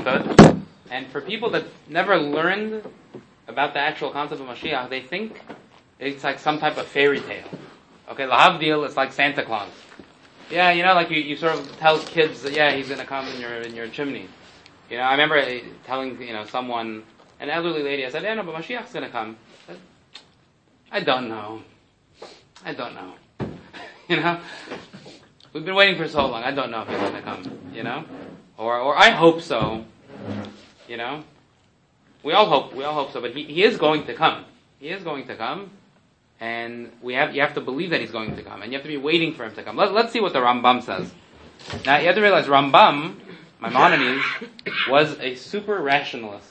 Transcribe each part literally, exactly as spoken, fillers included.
understood. And for people that never learned about the actual concept of Mashiach, they think it's like some type of fairy tale. Okay, lahavdil, it's like Santa Claus. Yeah, you know, like you, you sort of tell kids that, yeah, he's going to come in your in your chimney. You know, I remember telling, you know, someone, an elderly lady, I said, yeah, no, but Mashiach's going to come. I said, I don't know. I don't know. You know? We've been waiting for so long, I don't know if he's going to come, you know? Or or I hope so, you know? We all hope, we all hope so, but he, he is going to come. He is going to come. And we have, you have to believe that he's going to come, and you have to be waiting for him to come. Let, let's see what the Rambam says. Now, you have to realize Rambam, Maimonides, was a super rationalist.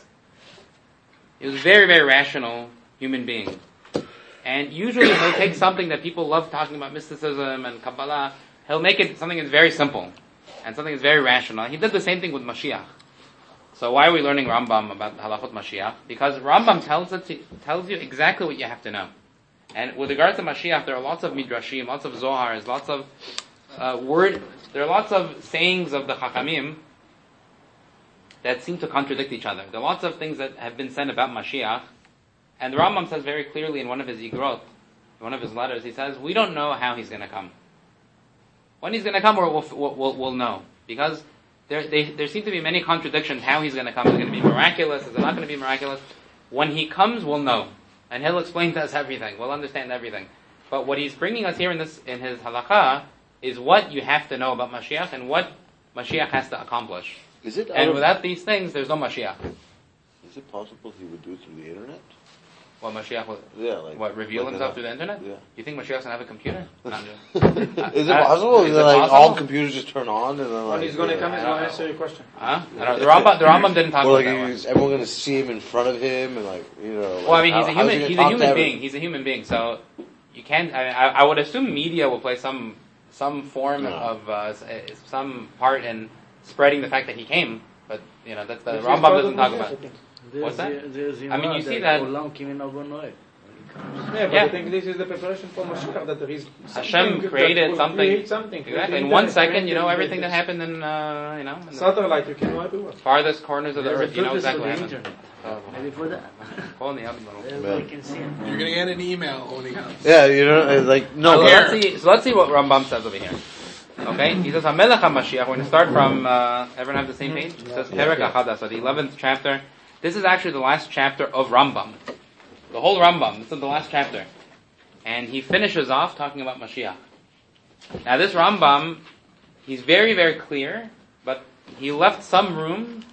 He was a very, very rational human being. And usually he'll take something that people love talking about, mysticism and Kabbalah, he'll make it something that's very simple, and something that's very rational. He did the same thing with Mashiach. So why are we learning Rambam about Halachot Mashiach? Because Rambam tells it, tells you exactly what you have to know. And with regard to Mashiach, there are lots of midrashim, lots of zohars, lots of uh, word. There are lots of sayings of the Chachamim that seem to contradict each other. There are lots of things that have been said about Mashiach, and the Rambam says very clearly in one of his igrot, in one of his letters, he says, "We don't know how he's going to come. When he's going to come, we'll, we'll, we'll, we'll know, because there they, there seem to be many contradictions. How he's going to come? Is it going to be miraculous? Is it not going to be miraculous? When he comes, we'll know." And he'll explain to us everything. We'll understand everything. But what he's bringing us here in this, in his halakha, is what you have to know about Mashiach and what Mashiach has to accomplish. Is it? And without these things, there's no Mashiach. Is it possible he would do it through the internet? What Mashiach will? Yeah, like what reveal like himself a, through the internet? Yeah. You think Mashiach's gonna have a computer? No, is it possible? Uh, is is it it like possible? all computers just turn on and then like? When he's going to yeah. come, he's going to answer your question. Huh? I don't, the Rambam, the Rambam didn't talk Or about like that is one. everyone going to see him in front of him and like you know? Like Well, I mean, he's how, a how's human. he He's gonna a talk to human everyone? being. He's a human being. So you can't. I, I, I would assume media will play some some form No. of uh, some part in spreading the fact that he came. But you know, that's the This is Rambam part doesn't of talk Mashiach, about. I think. What's that? There's, there's I mean, you see that that- Olam came in over Noah. Yeah, but Yeah. I think this is the preparation for Mashiach, that there is Hashem something created that will something. create something. Exactly. The In one internet second, you know created everything that this happened in uh, you know in the satellite. You can know everywhere. farthest corners of the There's earth. a You know purpose exactly for what the happened. internet. Oh, Maybe for that. hold me up a little. Everybody can see it. You're going to get an email when he comes. Yeah, you know, it's like no. So but- let's see. So let's see what Rambam says over here. Okay, he says Hamelech HaMashiach. We're going to start from. Uh, everyone have the same page? It says Perek Achada, so the eleventh chapter. This is actually the last chapter of Rambam. The whole Rambam. This is the last chapter, and he finishes off talking about Mashiach. Now, this Rambam, he's very, very clear, but he left some room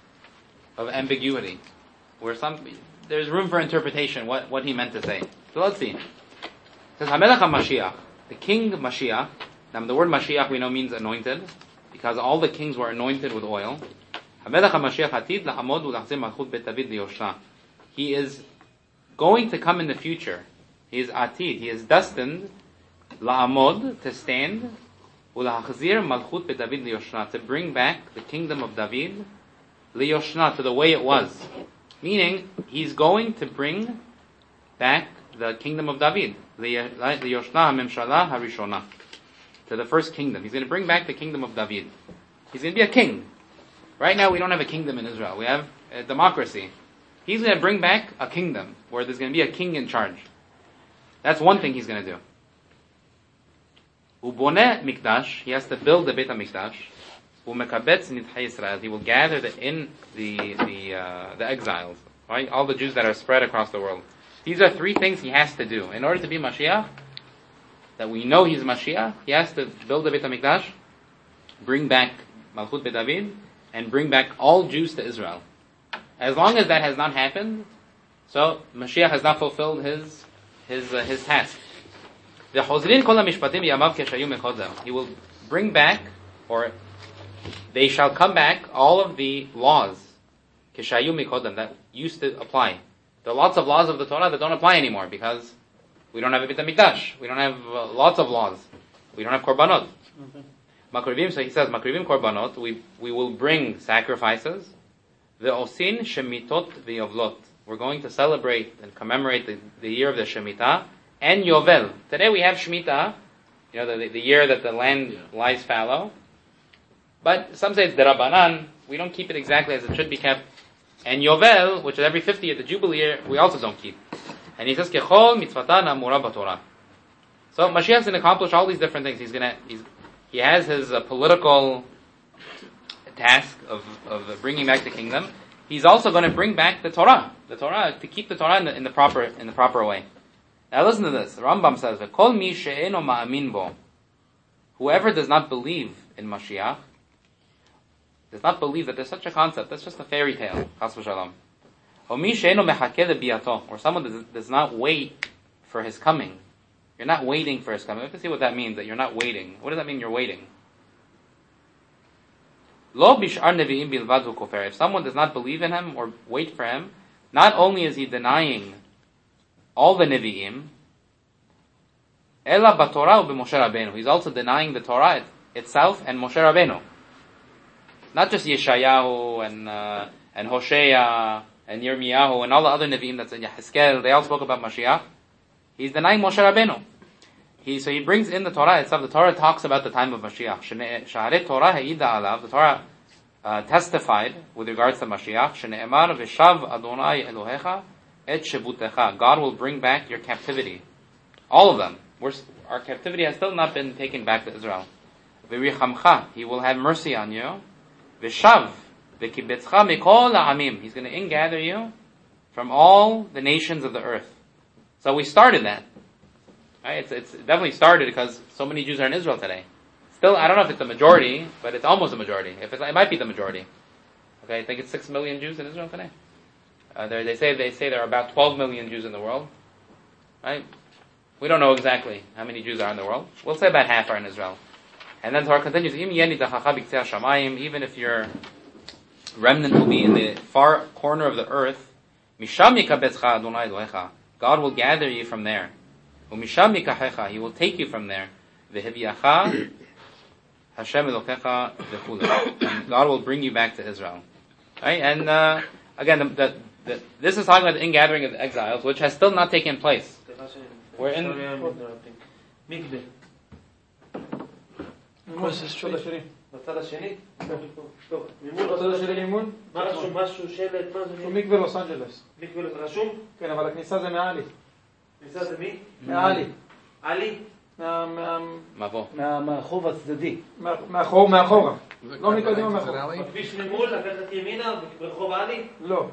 of ambiguity, where some there's room for interpretation. What what he meant to say. So let's see. It says Hamelech HaMashiach, the king Mashiach. Now, the word Mashiach we know means anointed, because all the kings were anointed with oil. He is going to come in the future. He is atid. He is destined la'amod, to stand, ulahachzir malchut beDavid liyoshna, to bring back the kingdom of David liyoshna, to the way it was. Meaning, he's going to bring back the kingdom of David liyoshna hamemshala harishona, to the first kingdom. He's going to bring back the kingdom of David. He's going to be a king. Right now we don't have a kingdom in Israel. We have a democracy. He's going to bring back a kingdom where there's going to be a king in charge. That's one thing he's going to do. Uboneh mikdash, he has to build the Beit HaMikdash. Umekabetz nidchei Yisrael, he will gather the in the the uh, the exiles, right? All the Jews that are spread across the world. These are three things he has to do in order to be Mashiach. That we know he's Mashiach, he has to build the Beit HaMikdash, bring back Malchut Beit David, and bring back all Jews to Israel. As long as that has not happened, so Mashiach has not fulfilled his his uh, his task. He will bring back, or they shall come back, all of the laws that used to apply. There are lots of laws of the Torah that don't apply anymore because we don't have a Beit HaMikdash. We don't have uh, lots of laws. We don't have korbanot. Makrivim, so he says, Makrivim korbanot, we we will bring sacrifices. The osin shemitot v'yovlot. We're going to celebrate and commemorate the, the year of the Shemitah and Yovel. Today we have Shemitah, you know, the, the year that the land lies fallow. But some say it's derabanan. We don't keep it exactly as it should be kept. And Yovel, which is every fifty year, the Jubilee year, we also don't keep. And he says, Kechol mitzvatan amura b'Torah. So Mashiach's going to accomplish all these different things. He's going to, he's, he has his uh, political task of, of bringing back the kingdom. He's also going to bring back the Torah, the Torah, to keep the Torah in the, in the proper, in the proper way. Now listen to this. The Rambam says, "Kol mi she'eno ma'amin bo." Whoever does not believe in Mashiach, does not believe that there's such a concept. That's just a fairy tale. Chas v'shalom. Or mi she'eno mechakeh lebiato, or someone does, does not wait for his coming. You're not waiting for his coming. We have to see what that means. That you're not waiting. What does that mean? You're waiting. Lo bishar nevi'im bilvad hu kofer. If someone does not believe in him or wait for him, not only is he denying all the nevi'im, ela b'Torah u'b'Moshe Rabbeinu. He's also denying the Torah it, itself and Moshe Rabbeinu. Not just Yeshayahu and uh, and Hosea and Yirmiyahu and all the other nevi'im that's in Yehezkel. They all spoke about Mashiach. He's denying Moshe Rabbeinu. He, so he brings in the Torah itself. The Torah talks about the time of Mashiach. Sha'arei Torah ha'ida alav. The Torah uh, testified with regards to Mashiach. Shene'emar v'shav Adonai Elohecha et shebutecha. God will bring back your captivity. All of them. We're, our captivity has still not been taken back to Israel. V'richamcha. He will have mercy on you. V'shav v'kibetzcha mikol ha'amim. He's going to ingather you from all the nations of the earth. So we started that. Right? It's, it's definitely started because so many Jews are in Israel today. Still, I don't know if it's a majority, but it's almost a majority. If it's, it might be the majority. Okay, I think it's six million Jews in Israel today. Uh, they say they say there are about twelve million Jews in the world. Right? We don't know exactly how many Jews are in the world. We'll say about half are in Israel. And then Torah continues, even if your remnant will be in the far corner of the earth, God will gather you from there. He will take you from there. And God will bring you back to Israel. Right? And uh, again, the, the, the, this is talking about the ingathering of the exiles, which has still not taken place. We're in. בצד השני? טוב. בצד השני לימון? מה רשום? משהו שלט? מה זה? מקווה לוס אנג'לס. מקווה לוס רשום? כן, אבל הכניסה זה מעלי. כניסה זה מי? מעלי. עלי? מהחוב הצדדי. מאחורה. לא מקדימה מאחורה. בכביש ממול, לקחת ימינה, ברחוב עלי? לא.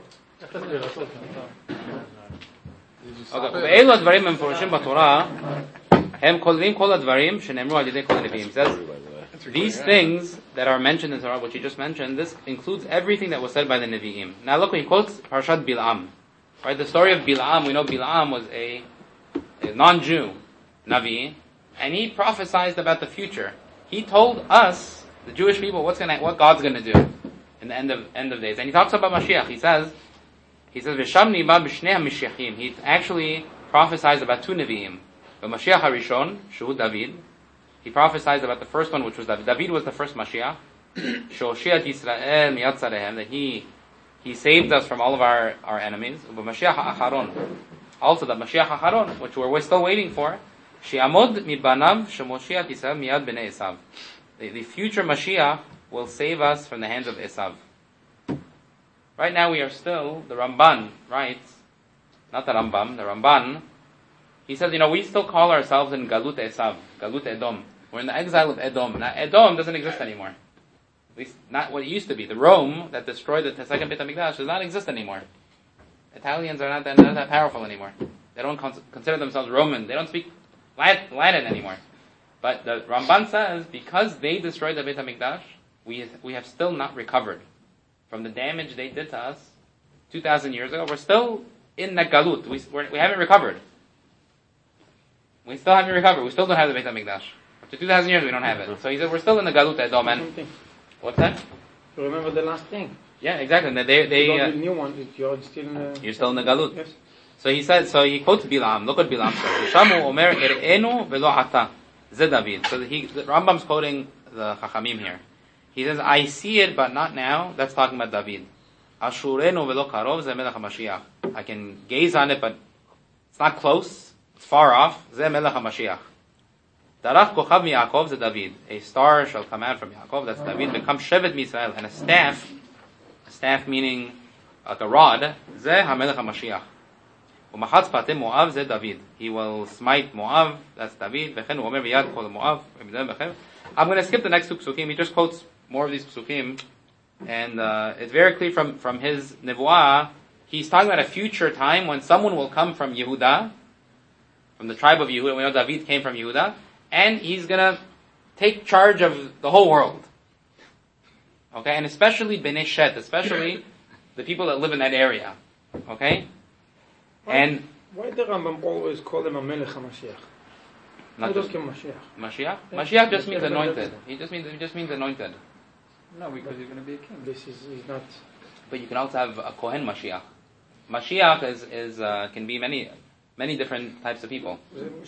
ואלו הדברים המפורשים בתורה, הם כוללים כל הדברים שנאמרו על ידי כל הנביאים. These things that are mentioned in Torah, which you just mentioned, this includes everything that was said by the Nevi'im. Now look, he quotes Parshat Bil'am. Right, the story of Bil'am, we know Bil'am was a, a non-Jew Navi, and he prophesied about the future. He told us, the Jewish people, what's gonna, what God's gonna do in the end of end of days. And he talks about Mashiach. He says, he says, V'sham niba b'shnei ha-mishiachim. He actually prophesied about two Nevi'im. The Mashiach HaRishon, Shehu David. He prophesied about the first one, which was David. David was the first Mashiach. Shoshiat Yisrael miyad tzarehem, that he he saved us from all of our, our enemies. But Mashiach HaAcharon, also the Mashiach HaAcharon, which we're, we're still waiting for. She'amod mibanav shemoshiach Yisrael miyad b'nei Esav. The, the future Mashiach will save us from the hands of Esav. Right now we are still, the Ramban writes, not the Rambam, the Ramban, he says, you know, we still call ourselves in Galut Esav, Galut Edom. We're in the exile of Edom. Now, Edom doesn't exist anymore. At least not what it used to be. The Rome that destroyed the second Beit HaMikdash does not exist anymore. Italians are not that, not that powerful anymore. They don't con- consider themselves Roman. They don't speak Latin anymore. But the Ramban says, because they destroyed the Beit HaMikdash, we, we have still not recovered from the damage they did to us two thousand years ago. We're still in the Galut. We, we're, we haven't recovered. We still haven't recovered. We still don't have the Beit HaMikdash. After two thousand years, we don't have it. So he said, we're still in the Galut Edom. And what's that? To remember the last thing. Yeah, exactly. They, they, you don't uh, need a new one. You're still in the... You're still in the Galut. Yes. So he said, so he quotes Bilam. Look what Bilam says. Shamu omer er'enu velo ata. Ze David. So he, the Rambam's quoting the Chachamim here. He says, I see it, but not now. That's talking about David. Ashurenu velo karov ze melech HaMashiach. I can gaze on it, but it's not close. It's far off. Ze melech HaMashiach. Darach kochav mi Yaakov ze David. A star shall come out from Yaakov, that's David, become shevet Israel, and a staff, a staff meaning like a rod, ze hamelech HaMashiach. Umachatz patim Moav ze David. He will smite Moav, that's David, v'chen hu omer v'yad kol Moav, I'm going to skip the next two psukim. He just quotes more of these psukim, and uh, it's very clear from, from his nevuah. He's talking about a future time when someone will come from Yehuda, from the tribe of Yehuda. We know David came from Yehuda, and he's going to take charge of the whole world. Okay, and especially Bnei Shet, especially the people that live in that area. Okay, why, and why the Rambam always call him a Melech HaMashiach? not just Mashiach. Mashiach. Mashiach just means anointed. He just means he just means anointed. No, because he's going to be a king. This is he's not. But you can also have a Kohen Mashiach. Mashiach is is uh, can be many many different types of people. But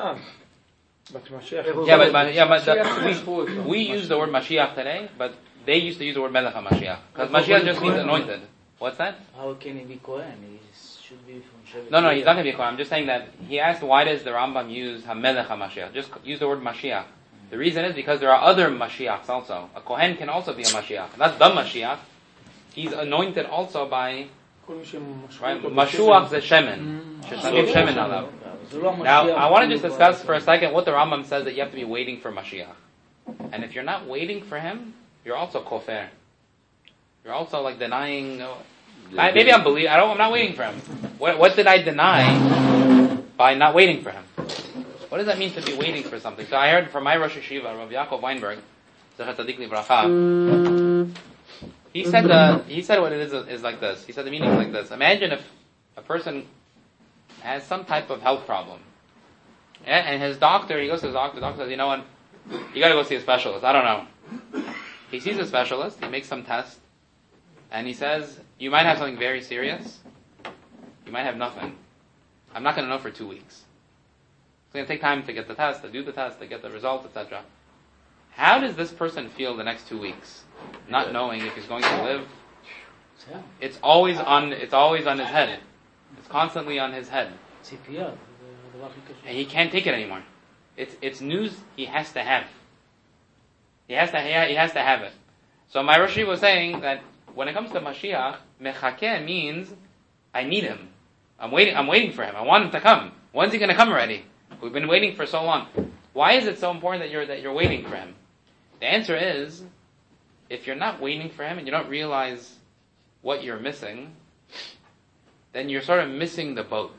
Mashiach. Yeah, but, but yeah, but the, we, we use the word Mashiach today, but they used to use the word Melech HaMashiach because Mashiach just means anointed. What's that? How can he be Kohen? He should be from Shevet. No, no, he's not going to be a Kohen. I'm just saying that he asked why does the Rambam use HaMelech HaMashiach? Just use the word Mashiach. The reason is because there are other Mashiachs also. A Kohen can also be a Mashiach. Not the Mashiach. He's anointed also by right? Mashuach the Shemen. Shesamim Shemen alav. Now, I want to just discuss for a second what the Rambam says that you have to be waiting for Mashiach. And if you're not waiting for him, you're also kofer. You're also like denying. Uh, I, maybe I'm believe. I don't. I'm not waiting for him. What, what did I deny by not waiting for him? What does that mean to be waiting for something? So I heard from my Rosh Yeshiva, Rav Yaakov Weinberg, Zecher Tzadik Livracha. He said the, he said what it is is like this. He said the meaning is like this. Imagine if a person has some type of health problem, and, and his doctor, he goes to his doctor. The doctor says, "You know what? You got to go see a specialist." I don't know. He sees a specialist. He makes some tests, and he says, "You might have something very serious. You might have nothing. I'm not going to know for two weeks. It's going to take time to get the test, to do the test, to get the results, et cetera" How does this person feel the next two weeks, not knowing if he's going to live? It's always on. It's always on his head. It's constantly on his head, and he can't take it anymore. It's it's news he has to have. He has to he has to have it. So my Rosh was saying that when it comes to Mashiach, mechakeh means I need him. I'm waiting. I'm waiting for him. I want him to come. When's he going to come already? We've been waiting for so long. Why is it so important that you're that you're waiting for him? The answer is, if you're not waiting for him and you don't realize what you're missing, then you're sort of missing the boat.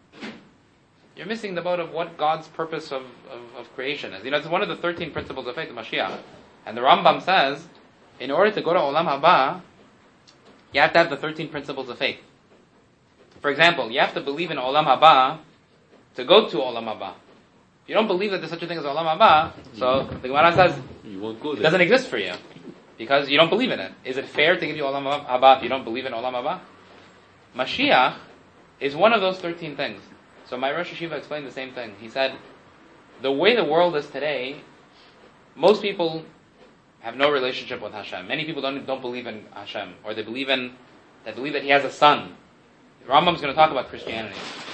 You're missing the boat of what God's purpose of, of, of creation is. You know, it's one of the thirteen principles of faith, of Mashiach. And the Rambam says, in order to go to Olam Haba, you have to have the thirteen principles of faith. For example, you have to believe in Olam Haba to go to Olam Haba. If you don't believe that there's such a thing as Olam Haba, so the Gemara says, You won't go there. it doesn't exist for you. Because you don't believe in it. Is it fair to give you Olam Haba if you don't believe in Olam Haba? Mashiach is one of those thirteen things. So my Rosh Yeshiva explained the same thing. He said, the way the world is today, most people have no relationship with Hashem. Many people don't don't believe in Hashem, or they believe in they believe that He has a son. The Rambam's going to talk about Christianity.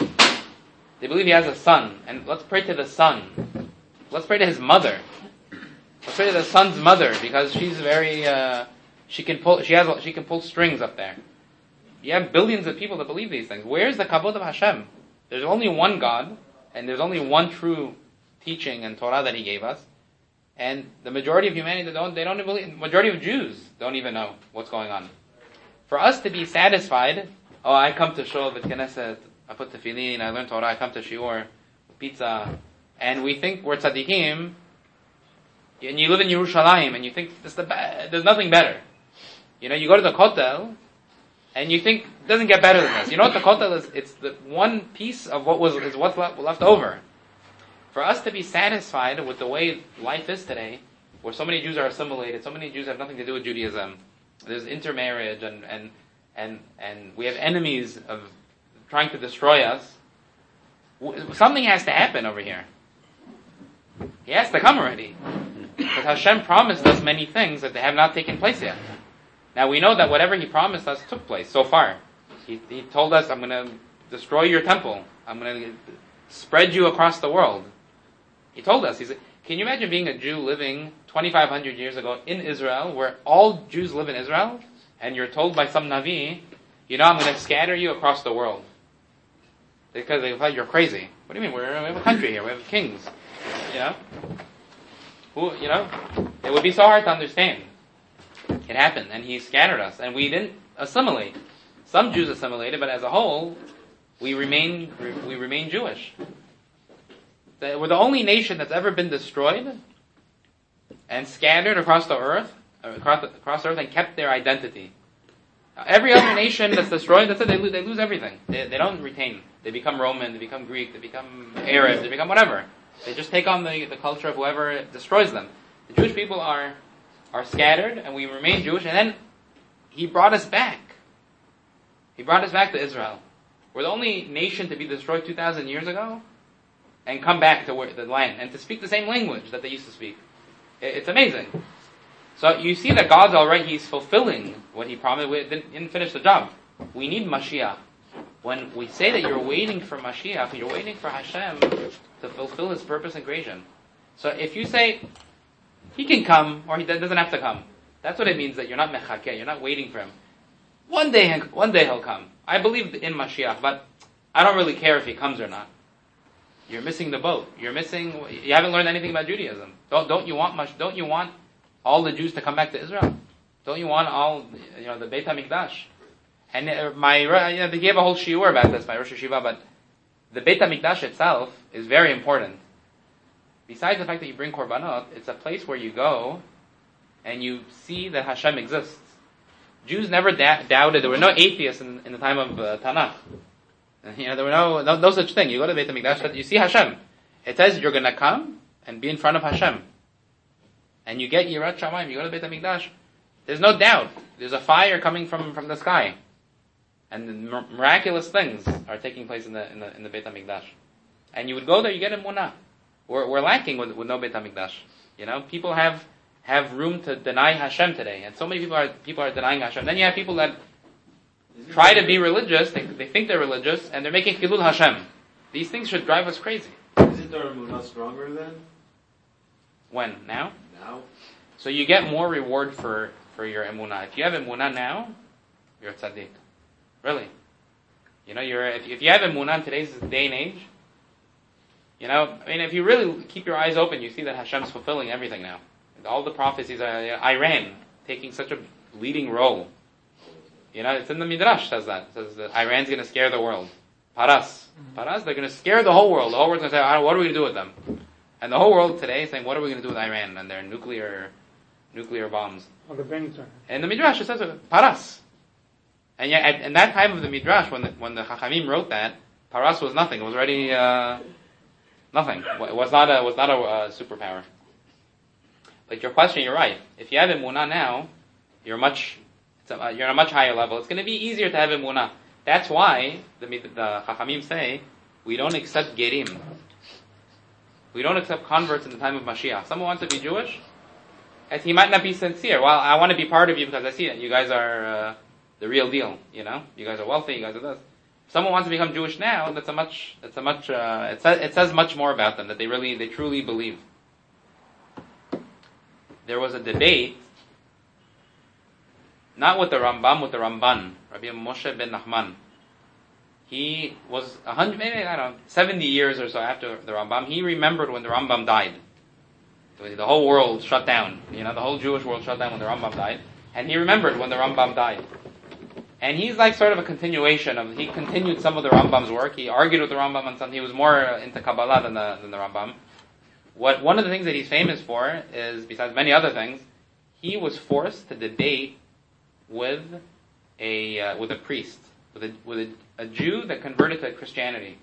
They believe He has a son, and let's pray to the son. Let's pray to his mother. Let's pray to the son's mother because she's very uh, she can pull she has she can pull strings up there. You have billions of people that believe these things. Where's the kabod of Hashem? There's only one God, and there's only one true teaching and Torah that He gave us. And the majority of humanity they don't they don't even believe. Majority of Jews don't even know what's going on. For us to be satisfied, oh, I come to shul with Knesset, I put tefillin, I learn Torah, I come to shiur, pizza, and we think we're tzaddikim. And you live in Yerushalayim, and you think this the be- there's nothing better. You know, you go to the Kotel, and you think it doesn't get better than this. You know what the Kotel is? It's the one piece of what was is what's left, left over. For us to be satisfied with the way life is today, where so many Jews are assimilated, so many Jews have nothing to do with Judaism. There's intermarriage, and and and and we have enemies of trying to destroy us. Something has to happen over here. He has to come already. Because Hashem promised us many things that they have not taken place yet. Now we know that whatever He promised us took place so far. He, he told us, I'm going to destroy your temple. I'm going to spread you across the world. He told us. He's, Can you imagine being a Jew living twenty-five hundred years ago in Israel, where all Jews live in Israel, and you're told by some Navi, you know, I'm going to scatter you across the world. Because they thought you're crazy. What do you mean? We're, we have a country here. We have kings. You know? Who, you know? It would be so hard to understand. It happened, and he scattered us, and we didn't assimilate. Some Jews assimilated, but as a whole, we remain, we remain Jewish. We're the only nation that's ever been destroyed and scattered across the earth, across the, across the earth, and kept their identity. Every other nation that's destroyed, that's it, they lose, they lose everything. They, they don't retain. They become Roman, they become Greek, they become Arab, they become whatever. They just take on the, the culture of whoever destroys them. The Jewish people are are scattered, and we remain Jewish, and then he brought us back. He brought us back to Israel. We're the only nation to be destroyed two thousand years ago, and come back to where, the land, and to speak the same language that they used to speak. It, it's amazing. So you see that God's already, He's fulfilling what He promised. We didn't, didn't finish the job. We need Mashiach. When we say that you're waiting for Mashiach, you're waiting for Hashem to fulfill His purpose in creation. So if you say, He can come, or He doesn't have to come, that's what it means that you're not mechakeh, you're not waiting for Him. One day, one day He'll come. I believe in Mashiach, but I don't really care if He comes or not. You're missing the boat. You're missing, you haven't learned anything about Judaism. Don't, don't you want much, don't you want all the Jews to come back to Israel? Don't you want all, you know, the Beit HaMikdash? And uh, my, you know, they gave a whole shiur about this, my Rosh Hashiva, but the Beit HaMikdash itself is very important. Besides the fact that you bring korbanot, it's a place where you go and you see that Hashem exists. Jews never da- doubted, there were no atheists in, in the time of uh, Tanakh. You know, there were no, no, no such thing. You go to Beit HaMikdash, you see Hashem. It says you're going to come and be in front of Hashem. And you get Yirat Shamayim, you go to Beit HaMikdash, there's no doubt. There's a fire coming from, from the sky. And the miraculous things are taking place in the, in the, in the Beit HaMikdash. And you would go there, you get emunah. We're, we're lacking with, with no Beit HaMikdash. You know, people have, have room to deny Hashem today. And so many people are, people are denying Hashem. Then you have people that try to be religious, they, they think they're religious, and they're making Chilul Hashem. These things should drive us crazy. Isn't our emunah stronger then? When? Now? Now? So you get more reward for, for your emunah. If you have emunah now, you're tzaddik. Really. You know, you're, if, if you have emunah in today's day and age, you know, I mean, if you really keep your eyes open, you see that Hashem's fulfilling everything now. All the prophecies, uh, Iran taking such a leading role. You know, it's in the Midrash, says that. It says that Iran's going to scare the world. Paras. Paras, they're going to scare the whole world. The whole world's going to say, what are we going to do with them? And the whole world today is saying, what are we going to do with Iran and their nuclear nuclear bombs? On the Bennington. And the Midrash, it says, Paras. And yet, at, in that time of the Midrash, when the, when the Chachamim wrote that, Paras was nothing. It was already uh, nothing. It was not a, was not a uh, superpower. But your question, you're right. If you have emunah now, you're much, it's a, you're on a much higher level. It's going to be easier to have emunah. That's why the, the Chachamim say, we don't accept gerim. We don't accept converts in the time of Mashiach. Someone wants to be Jewish, and he might not be sincere. Well, I want to be part of you because I see that you guys are uh, the real deal. You know, you guys are wealthy. You guys are this. If someone wants to become Jewish now, that's a much. That's a much. Uh, it says it says much more about them that they really, they truly believe. There was a debate, not with the Rambam, with the Ramban, Rabbi Moshe ben Nachman. He was a hundred, maybe I don't know, seventy years or so after the Rambam. He remembered when the Rambam died. The whole world shut down. You know, the whole Jewish world shut down when the Rambam died. And he remembered when the Rambam died. And he's like sort of a continuation of, he continued some of the Rambam's work. He argued with the Rambam on something. He was more into Kabbalah than the, than the Rambam. What, one of the things that he's famous for is, besides many other things, he was forced to debate with a, uh, with a priest. With a with a, a Jew that converted to Christianity,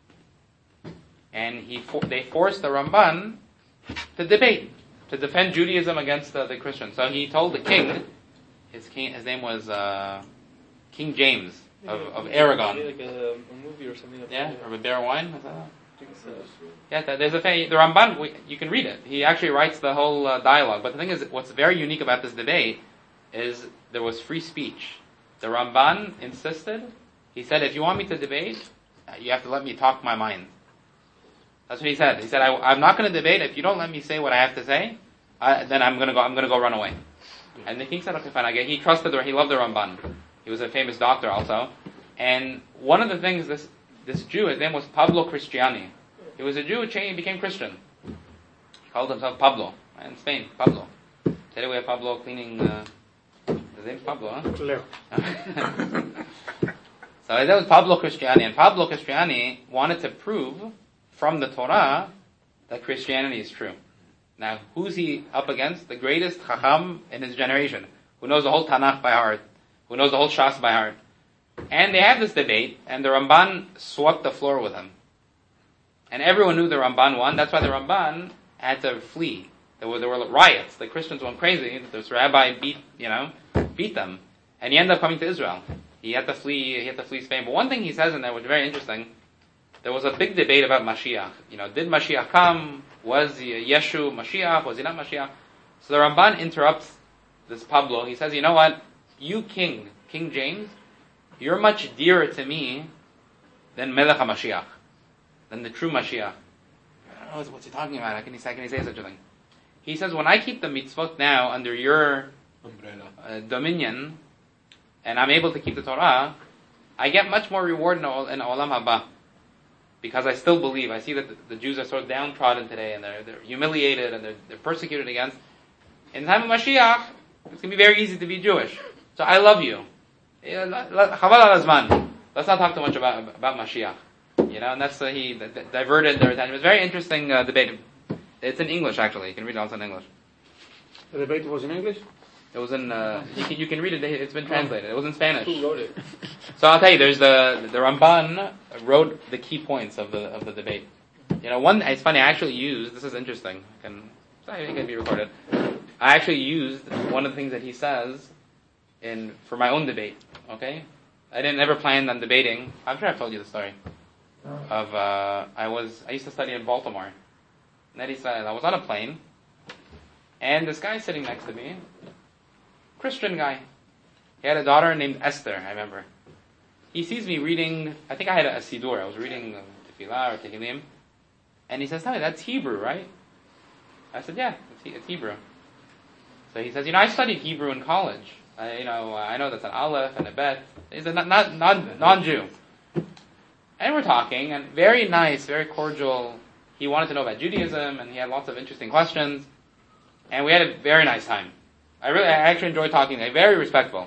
and he for, they forced the Ramban to debate, to defend Judaism against the, the Christians. So he told the king, his king, his name was uh, King James of, of Aragon. Like a, a movie or something. Yeah, or a bear wine. Is that yeah, there's a the Ramban. We, you can read it. He actually writes the whole uh, dialogue. But the thing is, what's very unique about this debate is there was free speech. The Ramban insisted. He said, if you want me to debate, you have to let me talk my mind. That's what he said. He said, I, I'm not going to debate. If you don't let me say what I have to say, I, then I'm going to go. I'm going to go run away. And the king said, okay, fine. I get. He trusted her. He loved the Ramban. He was a famous doctor also. And one of the things this this Jew, his name was Pablo Cristiani. He was a Jew who changed, became Christian. He called himself Pablo in Spain. Pablo. Today we have Pablo cleaning. Uh, his name's Pablo, huh? Leo. So that was Pablo Cristiani, and Pablo Cristiani wanted to prove from the Torah that Christianity is true. Now, who's he up against? The greatest Chacham in his generation, who knows the whole Tanakh by heart, who knows the whole Shas by heart. And they had this debate, and the Ramban swept the floor with him. And everyone knew the Ramban won. That's why the Ramban had to flee. There were, there were riots. The Christians went crazy. This rabbi beat, you know, beat them. And he ended up coming to Israel. He had to flee, he had to flee Spain. But one thing he says in there, which is very interesting, there was a big debate about Mashiach. You know, did Mashiach come? Was Yeshu Mashiach? Was he not Mashiach? So the Ramban interrupts this Pablo. He says, you know what? You king, King James, you're much dearer to me than Melech HaMashiach, than the true Mashiach. I don't know what's he talking about. How can he, how can he say such a thing? He says, when I keep the mitzvot now under your umbrella, uh, dominion, and I'm able to keep the Torah, I get much more reward in, in Olam Haba. Because I still believe, I see that the, the Jews are sort of downtrodden today, and they're, they're humiliated, and they're, they're persecuted against. In the time of Mashiach, it's going to be very easy to be Jewish. So I love you. Chaval al Azman. Let's not talk too much about, about Mashiach. You know, and that's, uh, he d- d- diverted their attention. It was a very interesting uh, debate. It's in English, actually. You can read it also in English. The debate was in English? It was in, uh, you can, you can read it, it's been translated. It was in Spanish. Who wrote it? So I'll tell you, there's the, the Ramban wrote the key points of the, of the debate. You know, one, it's funny, I actually used, this is interesting, I can, it can be recorded. I actually used one of the things that he says in, for my own debate, okay? I didn't ever plan on debating, I'm sure I've told you the story, of, uh, I was, I used to study in Baltimore. And then he said, I was on a plane, and this guy sitting next to me, Christian guy. He had a daughter named Esther, I remember. He sees me reading, I think I had a, a Sidur, I was reading uh, Tefillah or Tehillim, and he says, tell me, that's Hebrew, right? I said, yeah, it's, it's Hebrew. So he says, you know, I studied Hebrew in college. I, you know, I know that's an Aleph and a Bet. He's a not, not, non, non-Jew. And we're talking, and very nice, very cordial. He wanted to know about Judaism, and he had lots of interesting questions. And we had a very nice time. I really, I actually enjoyed talking to him. Very respectful.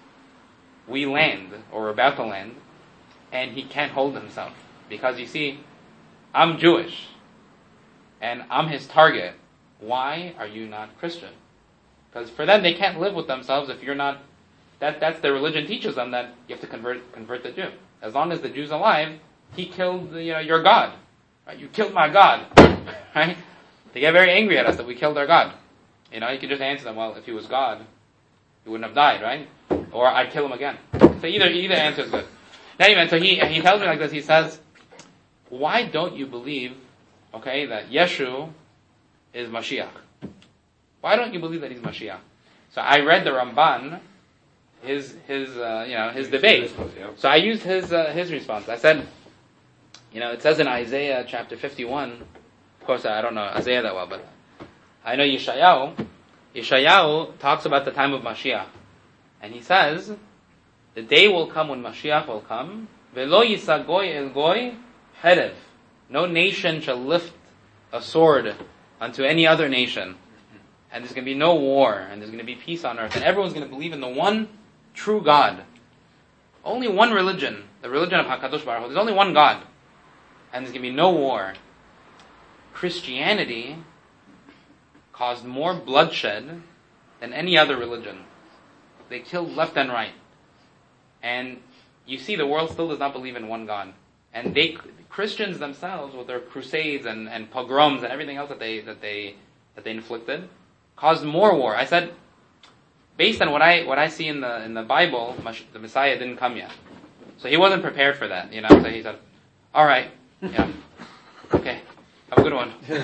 We land, or we're about to land, and he can't hold himself. Because you see, I'm Jewish, and I'm his target. Why are you not Christian? Because for them, they can't live with themselves if you're not, that, that's their religion teaches them that you have to convert, convert the Jew. As long as the Jew's alive, he killed, you know, your God. Right? You killed my God. Right? They get very angry at us that we killed their God. You know, you could just answer them, well, if he was God, he wouldn't have died, right? Or I'd kill him again. So either either answer is good. Anyway, so he he tells me like this, he says, why don't you believe, okay, that Yeshu is Mashiach? Why don't you believe that he's Mashiach? So I read the Ramban, his his uh, you know, his debate. So I used his uh, his response. I said, you know, it says in Isaiah chapter fifty-one, of course I don't know Isaiah that well, but I know Yeshayahu. Yeshayahu talks about the time of Mashiach. And he says, the day will come when Mashiach will come. Velo yisa goy el goy herev. No nation shall lift a sword unto any other nation. And there's going to be no war. And there's going to be peace on earth. And everyone's going to believe in the one true God. Only one religion. The religion of HaKadosh Baruch Hu. There's only one God. And there's going to be no war. Christianity caused more bloodshed than any other religion. They killed left and right. And you see the world still does not believe in one God. And they, Christians themselves, with their crusades and, and pogroms and everything else that they, that they, that they inflicted, caused more war. I said, based on what I, what I see in the, in the Bible, the Messiah didn't come yet. So he wasn't prepared for that, you know. So he said, alright, yeah, okay. Have a good one. Not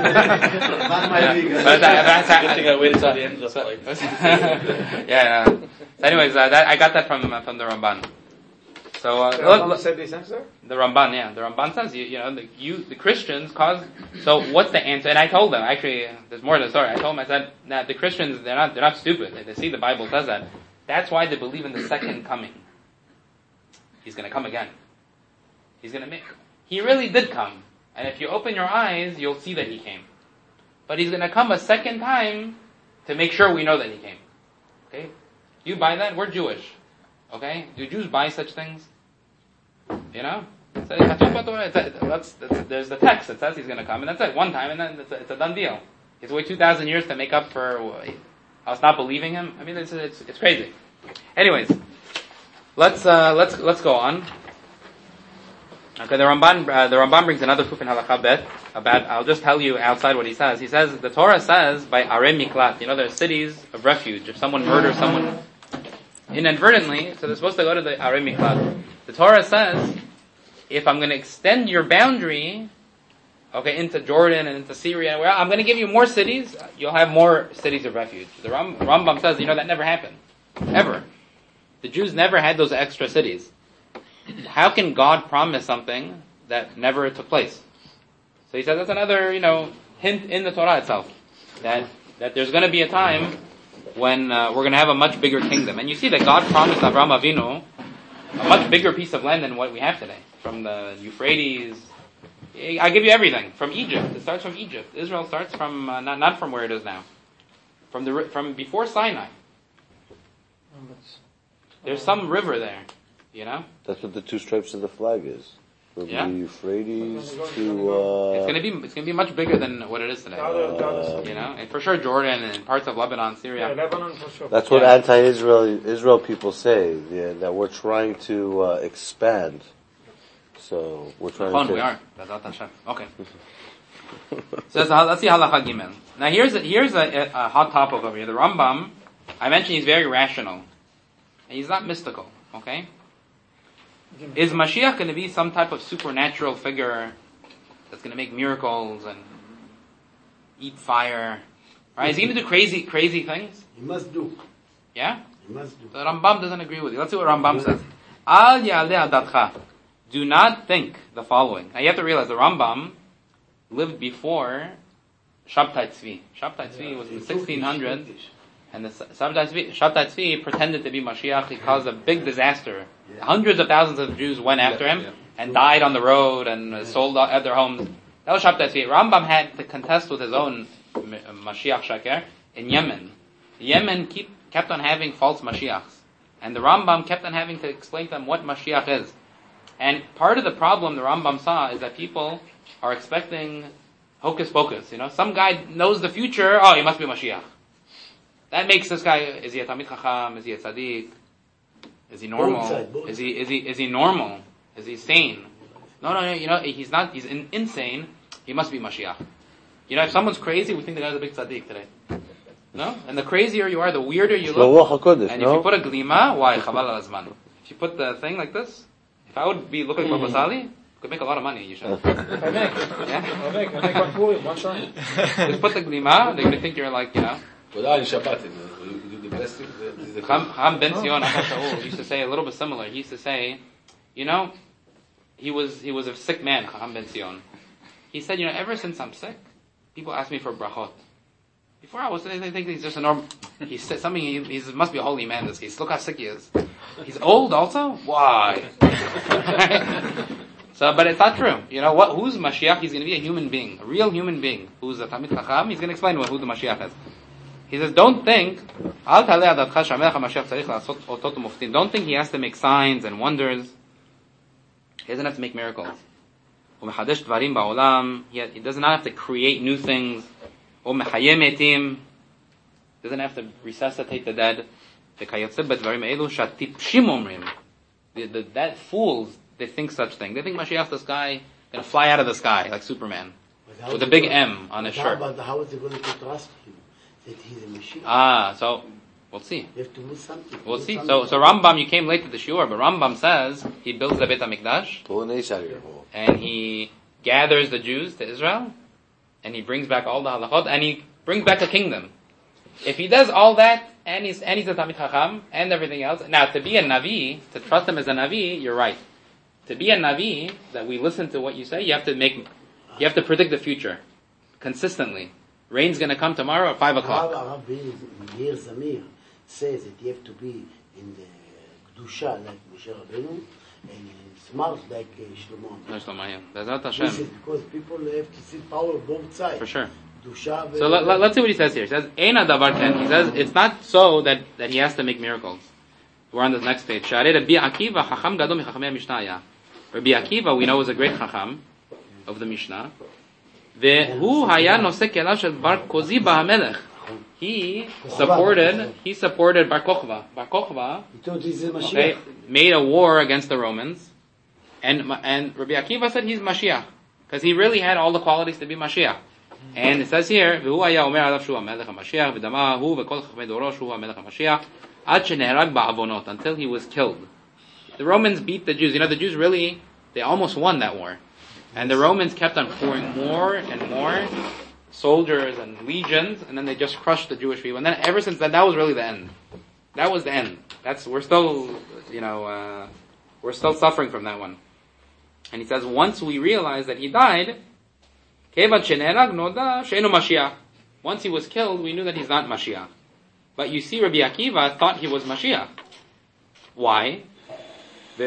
my league. But that, that's, Good thing I waited till the end just like yeah. So anyways, uh, that, I got that from uh, from the Ramban. So, uh, The look, Rambam look, said this answer? the Ramban, yeah, the Ramban says, you, you know, the, you, the Christians cause, so what's the answer? And I told them, actually, uh, there's more to the story. I told them, I said, that the Christians, they're not, they're not stupid. They, they see the Bible says that. That's why they believe in the second coming. He's gonna come again. He's gonna make, he really did come. And if you open your eyes, you'll see that he came. But he's gonna come a second time to make sure we know that he came. Okay? You buy that? We're Jewish. Okay? Do Jews buy such things? You know? It's a, it's a, that's, that's, there's the text that says he's gonna come, and that's it. One time, and then it's a, it's a done deal. He's wait two thousand years to make up for us not believing him. I mean, it's, it's, it's crazy. Anyways, let's, uh, let's, let's go on. Okay, the Ramban, uh, the Ramban brings another proof in Halakha Bet about, I'll just tell you outside what he says. He says, the Torah says by Arei Miklat, you know, there are cities of refuge. If someone murders someone inadvertently, so they're supposed to go to the Arei Miklat. The Torah says, if I'm going to extend your boundary, okay, into Jordan and into Syria, well, I'm going to give you more cities, you'll have more cities of refuge. The Ram, Rambam says, you know, that never happened. Ever. The Jews never had those extra cities. How can God promise something that never took place? So he says that's another, you know, hint in the Torah itself. That, that there's going to be a time when uh, we're going to have a much bigger kingdom. And you see that God promised Avraham Avinu a much bigger piece of land than what we have today. From the Euphrates, I give you everything. From Egypt. It starts from Egypt. Israel starts from, uh, not, not from where it is now. From the from before Sinai. There's some river there. You know? That's what the two stripes of the flag is. From Yeah. the Euphrates to, uh... It's gonna be, it's gonna be much bigger than what it is today. Uh, You know? And for sure Jordan and parts of Lebanon, Yeah, Syria. Lebanon for sure. That's what Yeah. anti-Israel Israel people say, yeah, that we're trying to uh, expand. So, we're trying Fun, to... we are. Bezat Hashem. Okay. So let's, let's see Halacha Gimel. Now here's a, here's a, a hot topic over here. The Rambam, I mentioned he's very rational. And he's not mystical. Okay? Is Mashiach going to be some type of supernatural figure that's going to make miracles and eat fire? Right? Is he going to do crazy, crazy things? He must do. Yeah? He must do. The Rambam doesn't agree with you. Let's see what Rambam says. Al ya'aleh adatcha. Do not think the following. Now you have to realize the Rambam lived before Shabtai Tzvi. Shabtai Tzvi was in the sixteen hundreds. And the Shabtai Tzvi, Shabtai Tzvi pretended to be Mashiach. He caused a big disaster. Yeah. Hundreds of thousands of Jews went after him yeah. and died on the road and uh, sold out at their homes. That was Shabtai Tzvi. Rambam had to contest with his own Mashiach Shaker in Yemen. Yemen keep, kept on having false Mashiachs. And the Rambam kept on having to explain to them what Mashiach is. And part of the problem the Rambam saw is that people are expecting hocus pocus. You know, some guy knows the future, oh, he must be Mashiach. That makes this guy, is he a Talmid Chacham? Is he a Tzaddik? Is he normal? Both sides, both Is he, is he, is he normal? Is he sane? No, no, no, you know, he's not, he's in, insane. He must be Mashiach. You know, if someone's crazy, we think the guy's a big Tzaddik today. No? And the crazier you are, the weirder you look. And if you put a glima, why? Chaval al azman. If you put the thing like this, if I would be looking like Baba Sali, I could make a lot of money, you should. I make. Yeah? I make. I make one Purim, one time. Just put the glima, they're gonna think you're like, you know. Without Shabbat, you do the blessing. the- the- Cham Cham Ben Zion Achar Shaul used to say a little bit similar. He used to say, you know, he was he was a sick man, Cham Ben Zion. He said, you know, ever since I'm sick, people ask me for brachot. Before I was, they think he's just a normal. He said something. He he's, must be a holy man. This case. Look how sick he is. He's old also. Why? So, but it's not true. You know what? Who's Mashiach? He's going to be a human being, a real human being, who's a Talmid Chacham. He's going to explain who the Mashiach is. He says, don't think, don't think he has to make signs and wonders. He doesn't have to make miracles. He he does not have to create new things. Doesn't have to resuscitate the dead. The, the, that fools, they think such thing. They think Mashiach, this guy, gonna fly out of the sky like Superman with a big M on his shirt. But how is it going to trust him that he's a Mashiach? Ah, so we'll see. You have to do something. We'll do see. something. So, so Rambam, you came late to the shiur, but Rambam says he builds the Beit HaMikdash Pull an ace out of your hole. and he gathers the Jews to Israel and he brings back all the halachot and he brings back a kingdom. If he does all that and he's, and he's a Talmid Chacham, and everything else. Now, to be a Navi, to trust him as a Navi, you're right. To be a Navi, that we listen to what you say, you have to make, you have to predict the future. Consistently. Rain's gonna come tomorrow at five o'clock. Rabbi Meir Zamir says that you have to be in the Kedusha like Moshe Rabbeinu, and smart like uh, Shlomo. No, Shlomo, yeah. Bezrat This Hashem. is because people have to see power both sides. For sure. Kedusha So let, let, let's see what he says here. He says, Eina davar ken. He says, it's not so that, that he has to make miracles. We're on the next page. Sharei Rabbi Akiva, Chacham gadol mechachamei Mishnah ya. Rabbi Akiva, we know, was a great Chacham of the Mishnah. Ve'hu haya noseh kelav shel Bar Kozi ba'hamelech. He supported, he supported Bar Kochva. Bar Kochva, He thought he's a Mashiach. okay, made a war against the Romans. And, and Rabbi Akiva said he's Mashiach. Because he really had all the qualities to be Mashiach. And it says here, והוא היה אומר עליו שהוא המלך המשיח, ודמה הוא וכל חכמי דורו שהוא המלך המשיח, עד שנהרג בעוונות, until he was killed. The Romans beat the Jews. You know, the Jews really, they almost won that war. And the Romans kept on pouring more and more soldiers and legions, and then they just crushed the Jewish people. And then ever since then, that was really the end. That was the end. That's, we're still, you know, uh, we're still suffering from that one. And he says, once we realized that he died, once he was killed, we knew that he's not Mashiach. But you see, Rabbi Akiva thought he was Mashiach. Why? The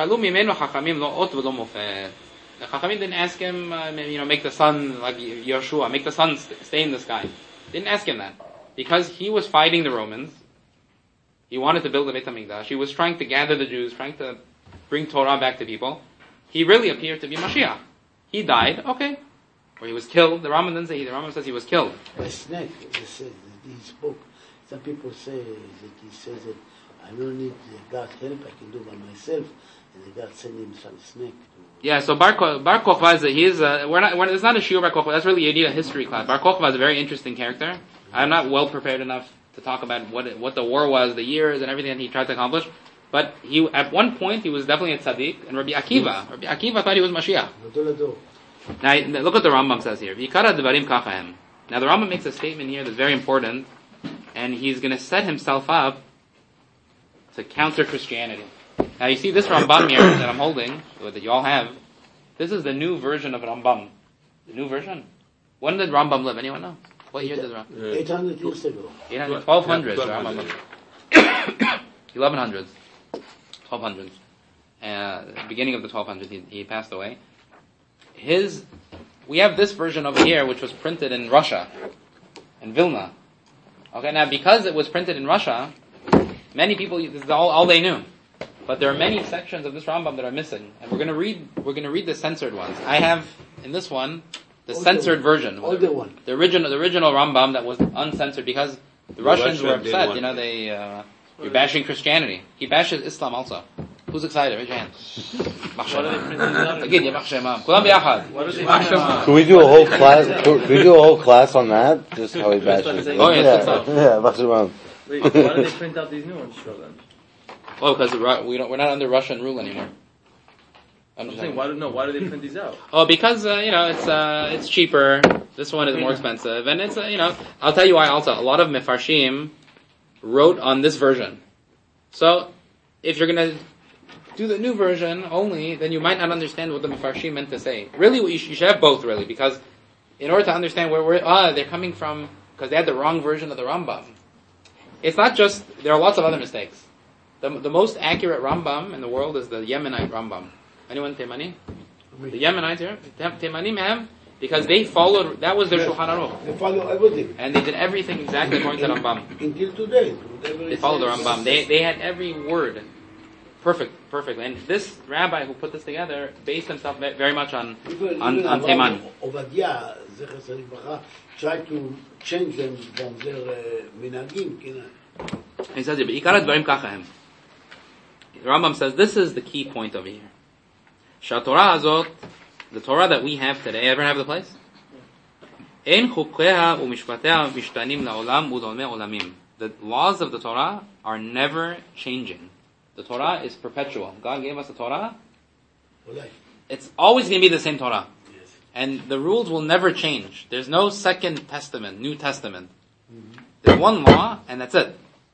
Chachamim didn't ask him, uh, you know, make the sun like Yeshua, make the sun st- stay in the sky. Didn't ask him that. Because he was fighting the Romans. He wanted to build the Beit HaMikdash. He was trying to gather the Jews, trying to bring Torah back to people. He really appeared to be Mashiach. He died, okay. Or he was killed. The Rambam doesn't say, the Rambam says he was killed. A snake, he said that he spoke. Some people say that he says that I don't need God's help, I can do by myself. And the God sent him some snake to... Yeah, so Bar, Ko- Bar Kochva is a, he is a, we're not, we're, it's not a shiur Bar Kochva, that's really, you need a history class. Bar Kochva is a very interesting character. I'm not well prepared enough to talk about what it, what the war was, the years, and everything that he tried to accomplish. But he, at one point, he was definitely a tzaddik, and Rabbi Akiva, Rabbi Akiva thought he was Mashiach. Now, look what the Rambam says here. V'yikara dvarim kachahem. Now, the Rambam makes a statement here that's very important, and he's going to set himself up to counter Christianity. Now, you see this Rambam here that I'm holding, that you all have. This is the new version of Rambam. The new version. When did Rambam live? Anyone know? What year did Rambam? eight hundred years ago. eight hundred, twelve hundreds. Rambam lived. eleven hundreds. twelve hundreds. Uh, beginning of the twelve hundreds, he, he passed away. His, we have this version over here, which was printed in Russia, in Vilna. Okay, now because it was printed in Russia, many people, this is all, all they knew. But there are many sections of this Rambam that are missing, and we're going to read. We're going to read the censored ones. I have in this one the Older censored one. version, Older one. the original, the original Rambam that was uncensored because the Russians Russia were didn't upset. want You know, it. they uh, you're bashing Christianity. He bashes Islam also. Who's excited? Raise your hand. Can we do a whole class? Can we do a whole class on that? Just how he bashes. Oh, yeah, yeah, that's yeah. Machshemam. Wait, why do they print out these new ones, Shlomo, then? Oh, because we don't, we're not under Russian rule anymore. I'm I'm just saying, saying. why do, no, why do they print these out? Oh, because uh, you know it's uh, it's cheaper. This one is more expensive, and it's uh, you know I'll tell you why. Also, a lot of mefarshim wrote on this version. So, if you're gonna do the new version only, then you might not understand what the mefarshim meant to say. Really, you should, you should have both, really, because in order to understand where we're ah they're coming from, because they had the wrong version of the Rambam. It's not just there are lots of other mistakes. The the most accurate Rambam in the world is the Yemenite Rambam. Anyone Temani? The Yemenites here, Temanim have, because they followed, that was their Shulchan Aruch. They follow everything. And they did everything exactly according to Rambam. Until today. They followed the Rambam. They they had every word perfect, perfect. And this rabbi who put this together based himself very much on Even, on, even on Teman. Obadiah, Zecher Tzaddik Bracha, tried to change them from their uh, minhagim. You know. He says here, "B'ikar advarim kachahem." The Rambam says this is the key point over here. Shatorah hazot, the Torah that we have today. Ever have the place? Ein chukeha u'mishpateha mishtanim la'olam u'dolmei olamim. The laws of the Torah are never changing. The Torah is perpetual. God gave us the Torah. It's always going to be the same Torah. Yes. And the rules will never change. There's no second testament, New Testament. There's one law, and that's it.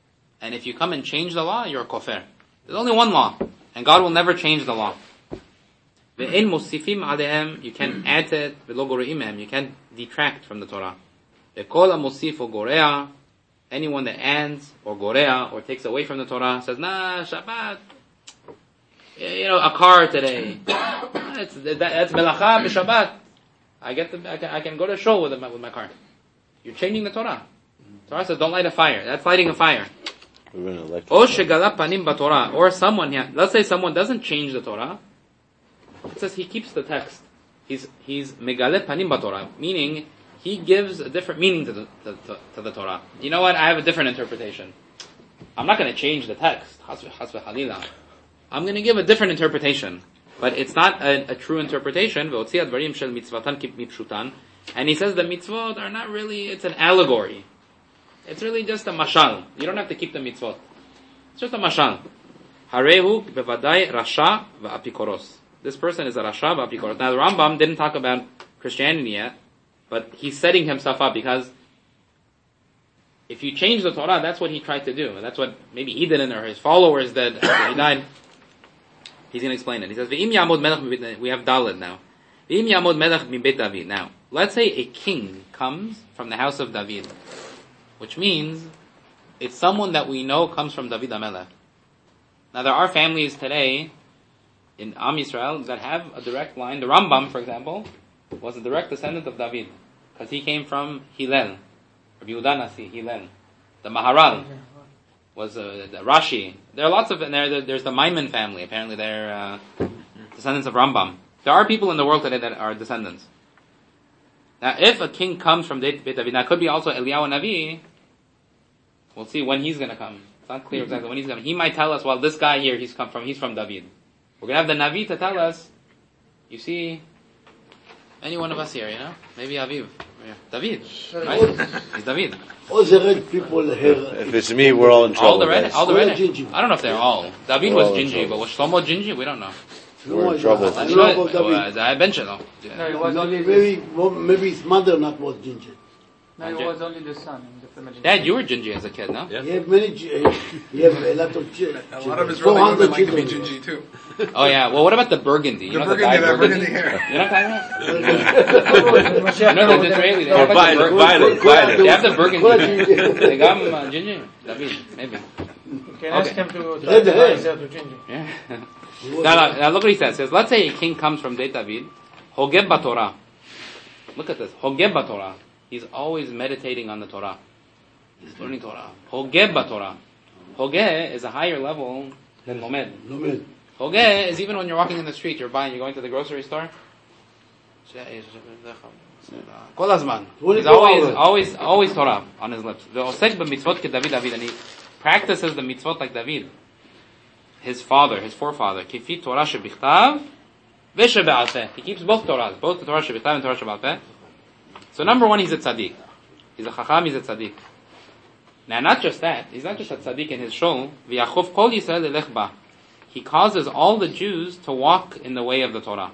And if you come and change the law, you're a kofir. There's only one law, and God will never change the law. Ve'en musifim alehem, you can add to it, ve'lo gore'im, you can't detract from the Torah. Ve'kol musif o gorea, anyone that adds or gorea or takes away from the Torah says, nah, Shabbat, you know, a car today. That's, that, that's melacha b'Shabbat. I get the, I can, I can go to shul with my, with my car. You're changing the Torah. Torah says don't light a fire. That's lighting a fire. Or shegala panim b'Torah. Or someone, yeah, let's say someone doesn't change the Torah. It says he keeps the text. He's, he's megale panim b'Torah. Meaning, he gives a different meaning to the, to, to, to the Torah. You know what? I have a different interpretation. I'm not going to change the text. I'm going to give a different interpretation. But it's not a, a true interpretation. And he says the mitzvot are not really, it's an allegory. It's really just a mashal. You don't have to keep the mitzvot. It's just a mashal. Harehu bevadai rasha va'apikoros. This person is a rasha va'apikoros. Now the Rambam didn't talk about Christianity yet, but he's setting himself up because if you change the Torah, that's what he tried to do. That's what maybe he didn't or his followers did after he died. He's going to explain it. He says, we have Daled now. Now, let's say a king comes from the house of David, which means it's someone that we know comes from David HaMelech. Now, there are families today in Am Yisrael that have a direct line. The Rambam, for example, was a direct descendant of David because he came from Hillel, Rabbi Yehuda Nasi, Hillel. The Maharal was uh, the Rashi. There are lots of, and there, there's the Maimon family. Apparently, they're uh, descendants of Rambam. There are people in the world today that are descendants. Now, if a king comes from Beit David, now it could be also Eliyahu Navi. We'll see when he's going to come. It's not clear exactly when he's coming. He might tell us, well, this guy here, he's come from, he's from David. We're going to have the Navi to tell us. You see, any one of us here, you know, maybe Aviv, yeah. David, right? He's David. All the red people here. If it's me, we're all in trouble. All the red, guys. all the red. Gingy. I don't know if they're all. David We're was all in gingy, trouble. but was Shlomo gingy? We don't know. We're in trouble. I don't know about David. I mentioned though. No, it was only Maybe, the, maybe his mother not was ginger. no, it was only the son in the family. Dad, you were gingy as a kid, no? Yeah. He have many, gi- he have a lot of children. A lot of Israeli women like to be gingy too. Oh yeah. Well, what about the burgundy? You The know burgundy, the that guy burgundy hair. You know what I'm talking about? You know the Israeli. They have like the Violet, bur- violet, violet. They have the burgundy. They got him uh, ginger. David, maybe. You can ask Okay. him to Red hair. translate to ginger. Yeah. Now, now, now look what he says. He says, let's say a king comes from Beit David, Hogeb Torah. Look at this. Hogeb Torah. He's always meditating on the Torah. He's learning Torah. Hogeb Torah. Hogeh is a higher level than Lomed. No man. Hogeh is even when you're walking in the street, you're buying, you're going to the grocery store. Kol hazman. He's always, always, always Torah on his lips. Ve'osek b'mitzvot keDavid David, and he practices the mitzvot like David, his father, his forefather. Kifi Torah shebichtav ve'sheba'al peh. He keeps both Torahs, both the Torah shebichtav and Torah sheba'al peh. So number one, he's a tzaddik. He's a chacham, he's a tzaddik. Now, not just that. He's not just a tzaddik in his shul. V'yachov kol Yisrael elech ba. He causes all the Jews to walk in the way of the Torah.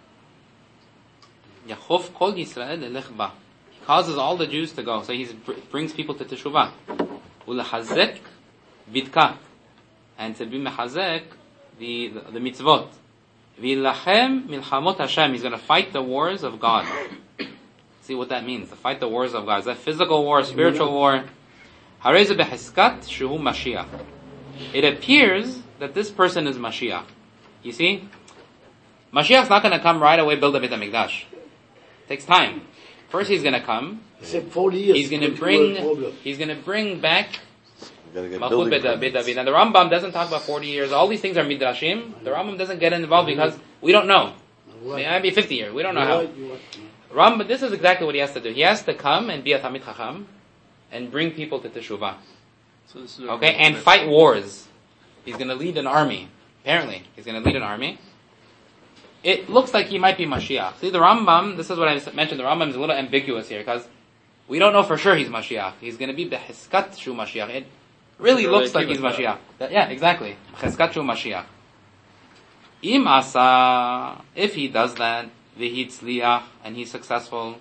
Yachov kol Yisrael elech ba. He causes all the Jews to go. So he brings people to teshuvah. Ulechazek vidka. And to be mechazek the, the, the mitzvot. V'ilachem milchamot Hashem. He's going to fight the wars of God. See what that means. To fight the wars of God. Is that physical war, spiritual war? Hareze beheskat shuhu Mashiach. It appears that this person is Mashiach. You see? Mashiach's not going to come right away build a Beit HaMikdash. It takes time. First he's going to come. Except forty years. He's going to bring, he's going to bring back Malchut Malchut Beit Beit David. And the Rambam doesn't talk about forty years. All these things are midrashim. The Rambam doesn't get involved because we don't know. Maybe fifty years. We don't know how. Rambam, this is exactly what he has to do. He has to come and be a Talmid Chacham and bring people to Teshuvah. So this is Okay, and fight wars. He's going to lead an army. Apparently, he's going to lead an army. It looks like he might be Mashiach. See, the Rambam, this is what I mentioned, the Rambam is a little ambiguous here because we don't know for sure he's Mashiach. He's going to be Becheskat Shu Mashiach. It really So looks they like keep he's it Mashiach. That- yeah, exactly. Becheskat Shu Mashiach. Im asa, if he does that, v'hitzliach, and he's successful,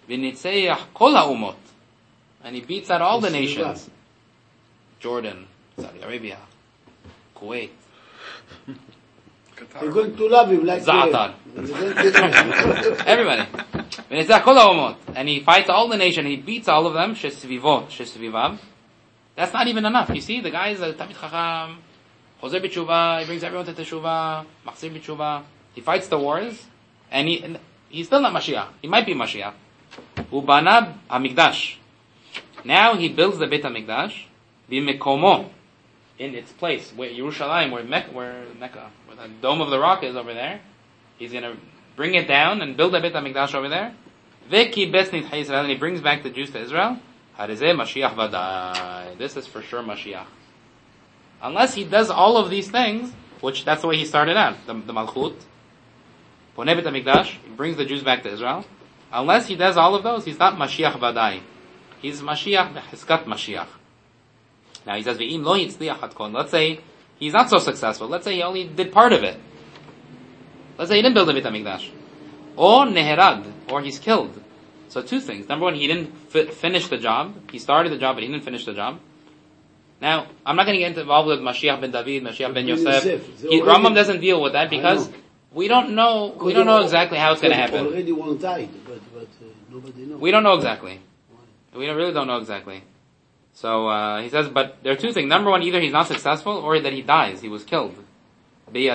v'nitzeach kol ha'umot, and he beats out all the nations. Jordan, Saudi Arabia, Kuwait, You're going to love him like Za'atar. Everybody. And he fights all the nation, he beats all of them, Shesvivot, Shesvivav. That's not even enough. You see, the guy is a Tamid Chacham, Chozer B'Tshuva, he brings everyone to Teshuvah, Machzir B'Tshuva. He fights the wars, and he and he's still not Mashiach. He might be Mashiach. Ubanab HaMikdash. Now he builds the Beit HaMikdash, B'Mekomo, in its place, where Yerushalayim, where Mecca, where Mecca, where the Dome of the Rock is over there. He's going to bring it down and build a Beit HaMikdash over there. Veki Besnit HaYisrael, and he brings back the Jews to Israel. Harizeh Mashiach Vadai. This is for sure Mashiach. Unless he does all of these things, which that's the way he started out, the, the Malchut, Poneh Beit HaMikdash, he brings the Jews back to Israel. Unless he does all of those, he's not Mashiach Vadai. He's Mashiach B'Chizkat Mashiach. Now he says, V'im lo yitzliach hatkon. Let's say he's not so successful. Let's say he only did part of it. Let's say he didn't build a Beit HaMikdash. Or neherad, or he's killed. So two things. Number one, he didn't fi- finish the job. He started the job, but he didn't finish the job. Now, I'm not going to get involved with Mashiach ben David, Mashiach ben Yosef. He, Rambam doesn't deal with that because we don't know. We don't know exactly how it's going to happen. Already one died, but but uh, nobody knows. We don't know exactly. We don't, really don't know exactly. So uh, he says, but there are two things. Number one, either he's not successful or that he dies. He was killed. This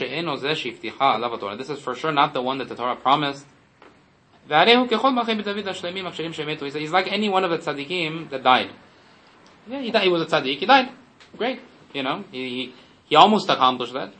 is for sure not the one that the Torah promised. He's like any one of the tzaddikim that died. Yeah, he died. He was a tzaddik. He died. Great. You know, he he, he almost accomplished that.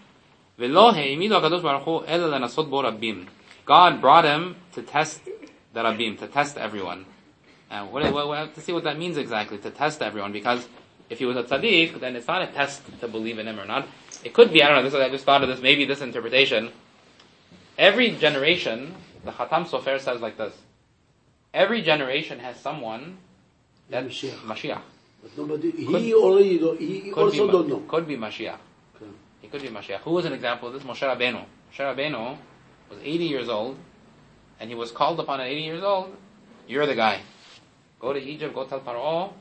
God brought him to test the Rabbim, to test everyone. Uh, what, what, what, to see what that means exactly, to test everyone, because if he was a tzaddik, then it's not a test to believe in him or not. It could be, I don't know, this, I just thought of this, maybe this interpretation. Every generation, the Khatam Sofer says like this, every generation has someone that Mashiach. Mashiach. But nobody, Could- he already do, he Could also be, don't know. Could be Mashiach. Okay. He could be Mashiach. Who was an example of this? Moshe Rabbeinu. Moshe Rabbeinu was eighty years old, and he was called upon at eighty years old, you're the guy. Go to Egypt, go tell Paro,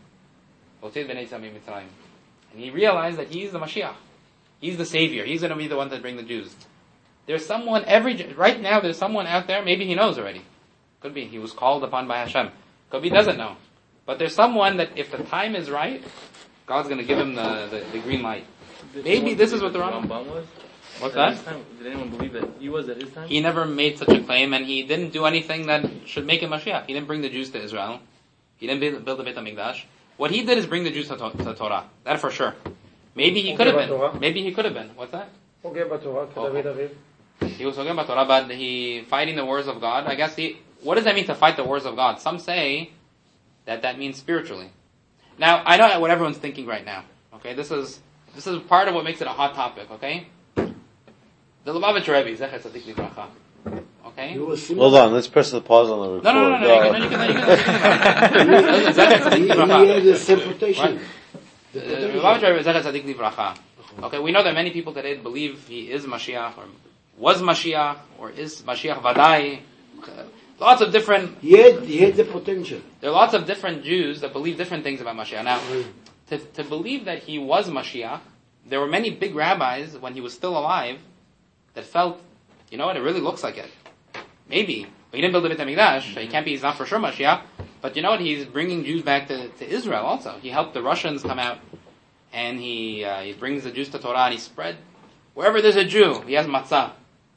and he realized that he's the Mashiach. He's the savior. He's going to be the one to bring the Jews. There's someone, every, right now there's someone out there, maybe he knows already. Could be, he was called upon by Hashem. Could be, he doesn't know. But there's someone that if the time is right, God's going to give him the, the, the green light. Did Maybe anyone this is believe what the that Rambam was. What's At that? his time, did anyone believe that he was at his time? He never made such a claim, and he didn't do anything that should make him Mashiach. He didn't bring the Jews to Israel. He didn't build, build the Beit HaMikdash. What he did is bring the Jews to, to, to Torah. That for sure. Maybe he could have been. Maybe he could have been. What's that? פוגע בתורה, כדוד אביו. He was talking about Torah, but he fighting the wars of God. I guess he. What does that mean to fight the wars of God? Some say that that means spiritually. Now I know what everyone's thinking right now. Okay, this is this is part of what makes it a hot topic. Okay, the Lubavitcher Rebbe, Zecher Tzadik Livracha. Okay. He was Hold on, let's press the pause on the record. No, no, no, no. You can, you can, you can, you can. Zecher Tzadik He, he Livracha. had the same protection. Right. The Lubavitcher Rebbe, Zecher Tzadik Livracha. Okay, we know that many people today believe he is Mashiach, or was Mashiach, or is Mashiach Vadai. Lots of different, He had, he had the potential. there are lots of different Jews that believe different things about Mashiach. Now, to, to believe that he was Mashiach, there were many big rabbis when he was still alive that felt, you know what, it really looks like it. Maybe. But he didn't build the Beit HaMikdash, so he can't be, he's not for sure Mashiach. But you know what, he's bringing Jews back to, to Israel also. He helped the Russians come out, and he uh, he brings the Jews to Torah, and he spread, wherever there's a Jew, he has matzah.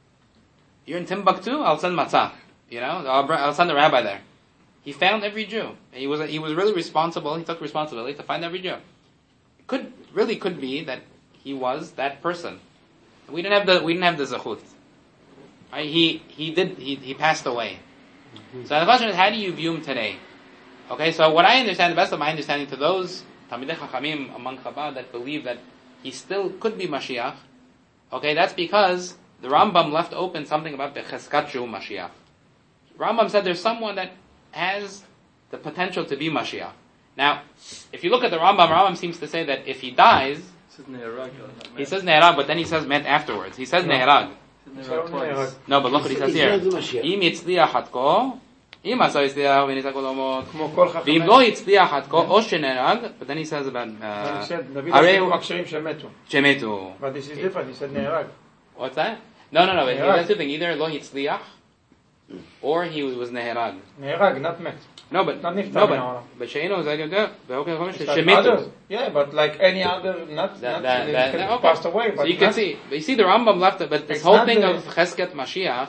You're in Timbuktu, I'll send matzah. You know, I'll, bring, I'll send the rabbi there. He found every Jew. He was he was really responsible. He took responsibility to find every Jew. It could really could be that he was that person. We didn't have the we didn't have the zechut. Right? He he did he he passed away. Mm-hmm. So the question is, how do you view him today? Okay, so what I understand, the best of my understanding, to those Talmidei Chachamim among Chabad that believe that he still could be Mashiach, okay, that's because the Rambam left open something about Becheskat Shu Mashiach. Rambam said there's someone that has the potential to be Mashiach. Now, if you look at the Rambam, Rambam seems to say that if he dies, he says Neherag, but then he says Met afterwards. He says Neherag. No, but look what he says here. Im yitzliach hatko, אם עשה הצליח וניסה כל עולמות, כמו כל חכמי. ואם לא הצליח עד כה, או שנהרג, but then he says about, uh, He said, דוד הרי עשו הוא- מכשירים שמתו. שמתו. But this is different, he said נהרג. What's that? No, no, no, but Neherag. that's the thing, either lo hitzliach, or he was neherag. נהרג, not מת. No, but, Not niftar no, min ha'olam. but, but she'enu zed yoder, ve'oken chomesh, It's like shemito. others. Yeah, but like any other, not, That, not that, they that, can that, okay. passed away, but So you can not- see, but you see the Rambam left it, but this It's whole not thing the- of Chesket Mashiach,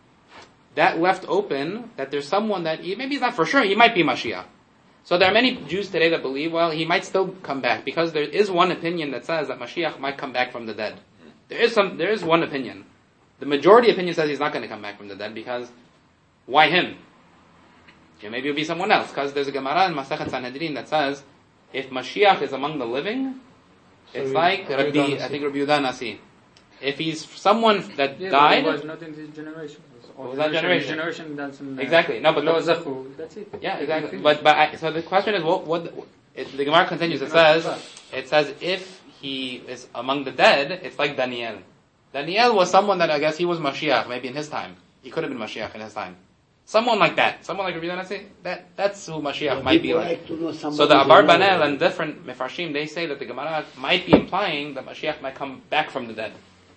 that left open that there's someone that, he, maybe he's not for sure, he might be Mashiach. So there are many Jews today that believe, well, he might still come back, because there is one opinion that says that Mashiach might come back from the dead. There is some, there is one opinion. The majority opinion says he's not going to come back from the dead, because why him? Yeah, maybe it'll be someone else, because there's a Gemara in Masechet Sanhedrin that says, if Mashiach is among the living, So it's you- like Rabbi Rabbi, Yehuda I think Rabbi Yehuda Nasi. If he's someone that Yeah, died, but it was not in this generation. It What was that generation? Generation that's in, uh, Exactly. No, but Lo the- Zachu. That's it. yeah, They exactly. finished. But but I, so the question is, what what it, the Gemara continues. It says it says if he is among the dead, it's like Daniel. Daniel was someone that I guess he was Mashiach, maybe in his time. He could have been Mashiach in his time. Someone like that. Someone like Rabbi Nasi. That that's who Mashiach might be People like. to know So somebody the they Abar know. Banel and different Mefarshim, they say that the Gemara might be implying that Mashiach might come back from the dead.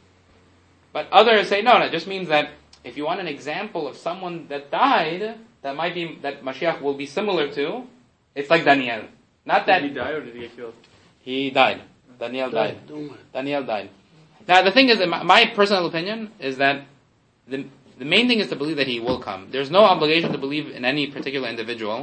But others say no, that just means that if you want an example of someone that died, that might be, that Mashiach will be similar to, it's like Daniel. Not that Did he die or did he get killed? he died. Daniel died. Don't worry. Daniel died. Now the thing is, that my, my personal opinion is that the the main thing is to believe that he will come. There's no obligation to believe in any particular individual.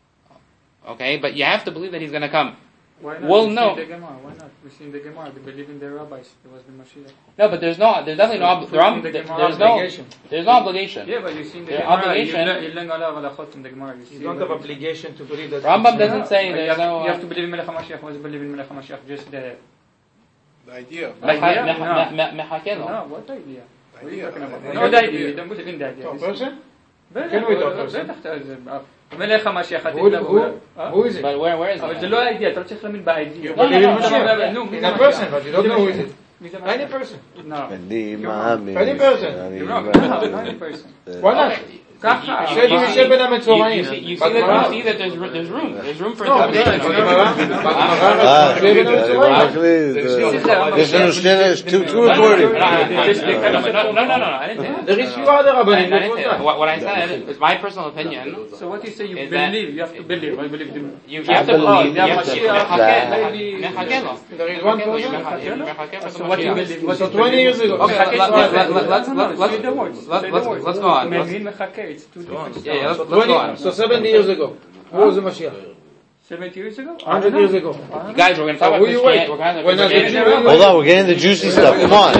Okay, but you have to believe that he's going to come. Why not? Well, we no. See in the Gemara. Why not? We see in the Gemara. They believe in their rabbis. It was the Mashiach. No, but there's no, there's definitely no, ob- there are- The Gemara there's no, obligation. there's no obligation. Yeah, but you see in the Their Gemara. obligation- You learn a lot of halachot in the Gemara. You, see You don't what have it is. obligation to believe that. Rambam it's- doesn't say You there's have, no. you have to believe in Melech HaMashiach. What is believe in Melech HaMashiach? Just the... The idea. Like, Mecha- yeah, mecha- no. me- mechake lo. No, what idea? What are you idea. talking about? The No, idea. the idea. You don't believe in the idea. To a This- person? בטח, כן, הוא איתו, פרסם. בטח, אתה- זה- מלך המשיח, עתיד Who, לבוא. who, אה? who is it? But where, where is אבל it? זה לא האידיה, אתה לא צריך להאמין באידיה. You believe in no, no, Mashiach. נו, מי He's זה a משיח? person, but you don't מי זה know who is משיח? it. מי זה Any משיח? person. No. אני You're מאמין. Any person. אני You're wrong. מאמין. No, any person. Why not? Okay. ככה. He said you You- יושב בין You, המצורעים. you see, you see But that, Gemara- you see that there's, ro- there's room. There's room for No, interpretation. בגמרא, אה, יושב בין אני המצורעים. מחליט. יש לנו שני, two two recording. No, no, no, no, no, I didn't say that. There is few other I רבנים. didn't, I didn't say that. What, what I said is my personal opinion. So what you say, you Is that- believe, you have to believe. I believe in... You, you have to believe. You have to Mashiach, מחכה, מחכה לו. There is one person. מחכה for So the what you Mashiach. believe? What So you twenty believe? years ago. Okay, let- let- let- let- let's- let's- let's- Say the words. let's- Say the let's- words. let's go on. Let's- מבין מחכה, it's two different Yeah, yeah, let's, stuff. let's go twenty, on. so seventy years ago. Who was the Mashiach? seventy years ago? one hundred years ago. You guys, we're going to talk So about who you Christianity. wait? We're going to When I get you, Christianity. Hold on, we're getting the juicy stuff. Come on.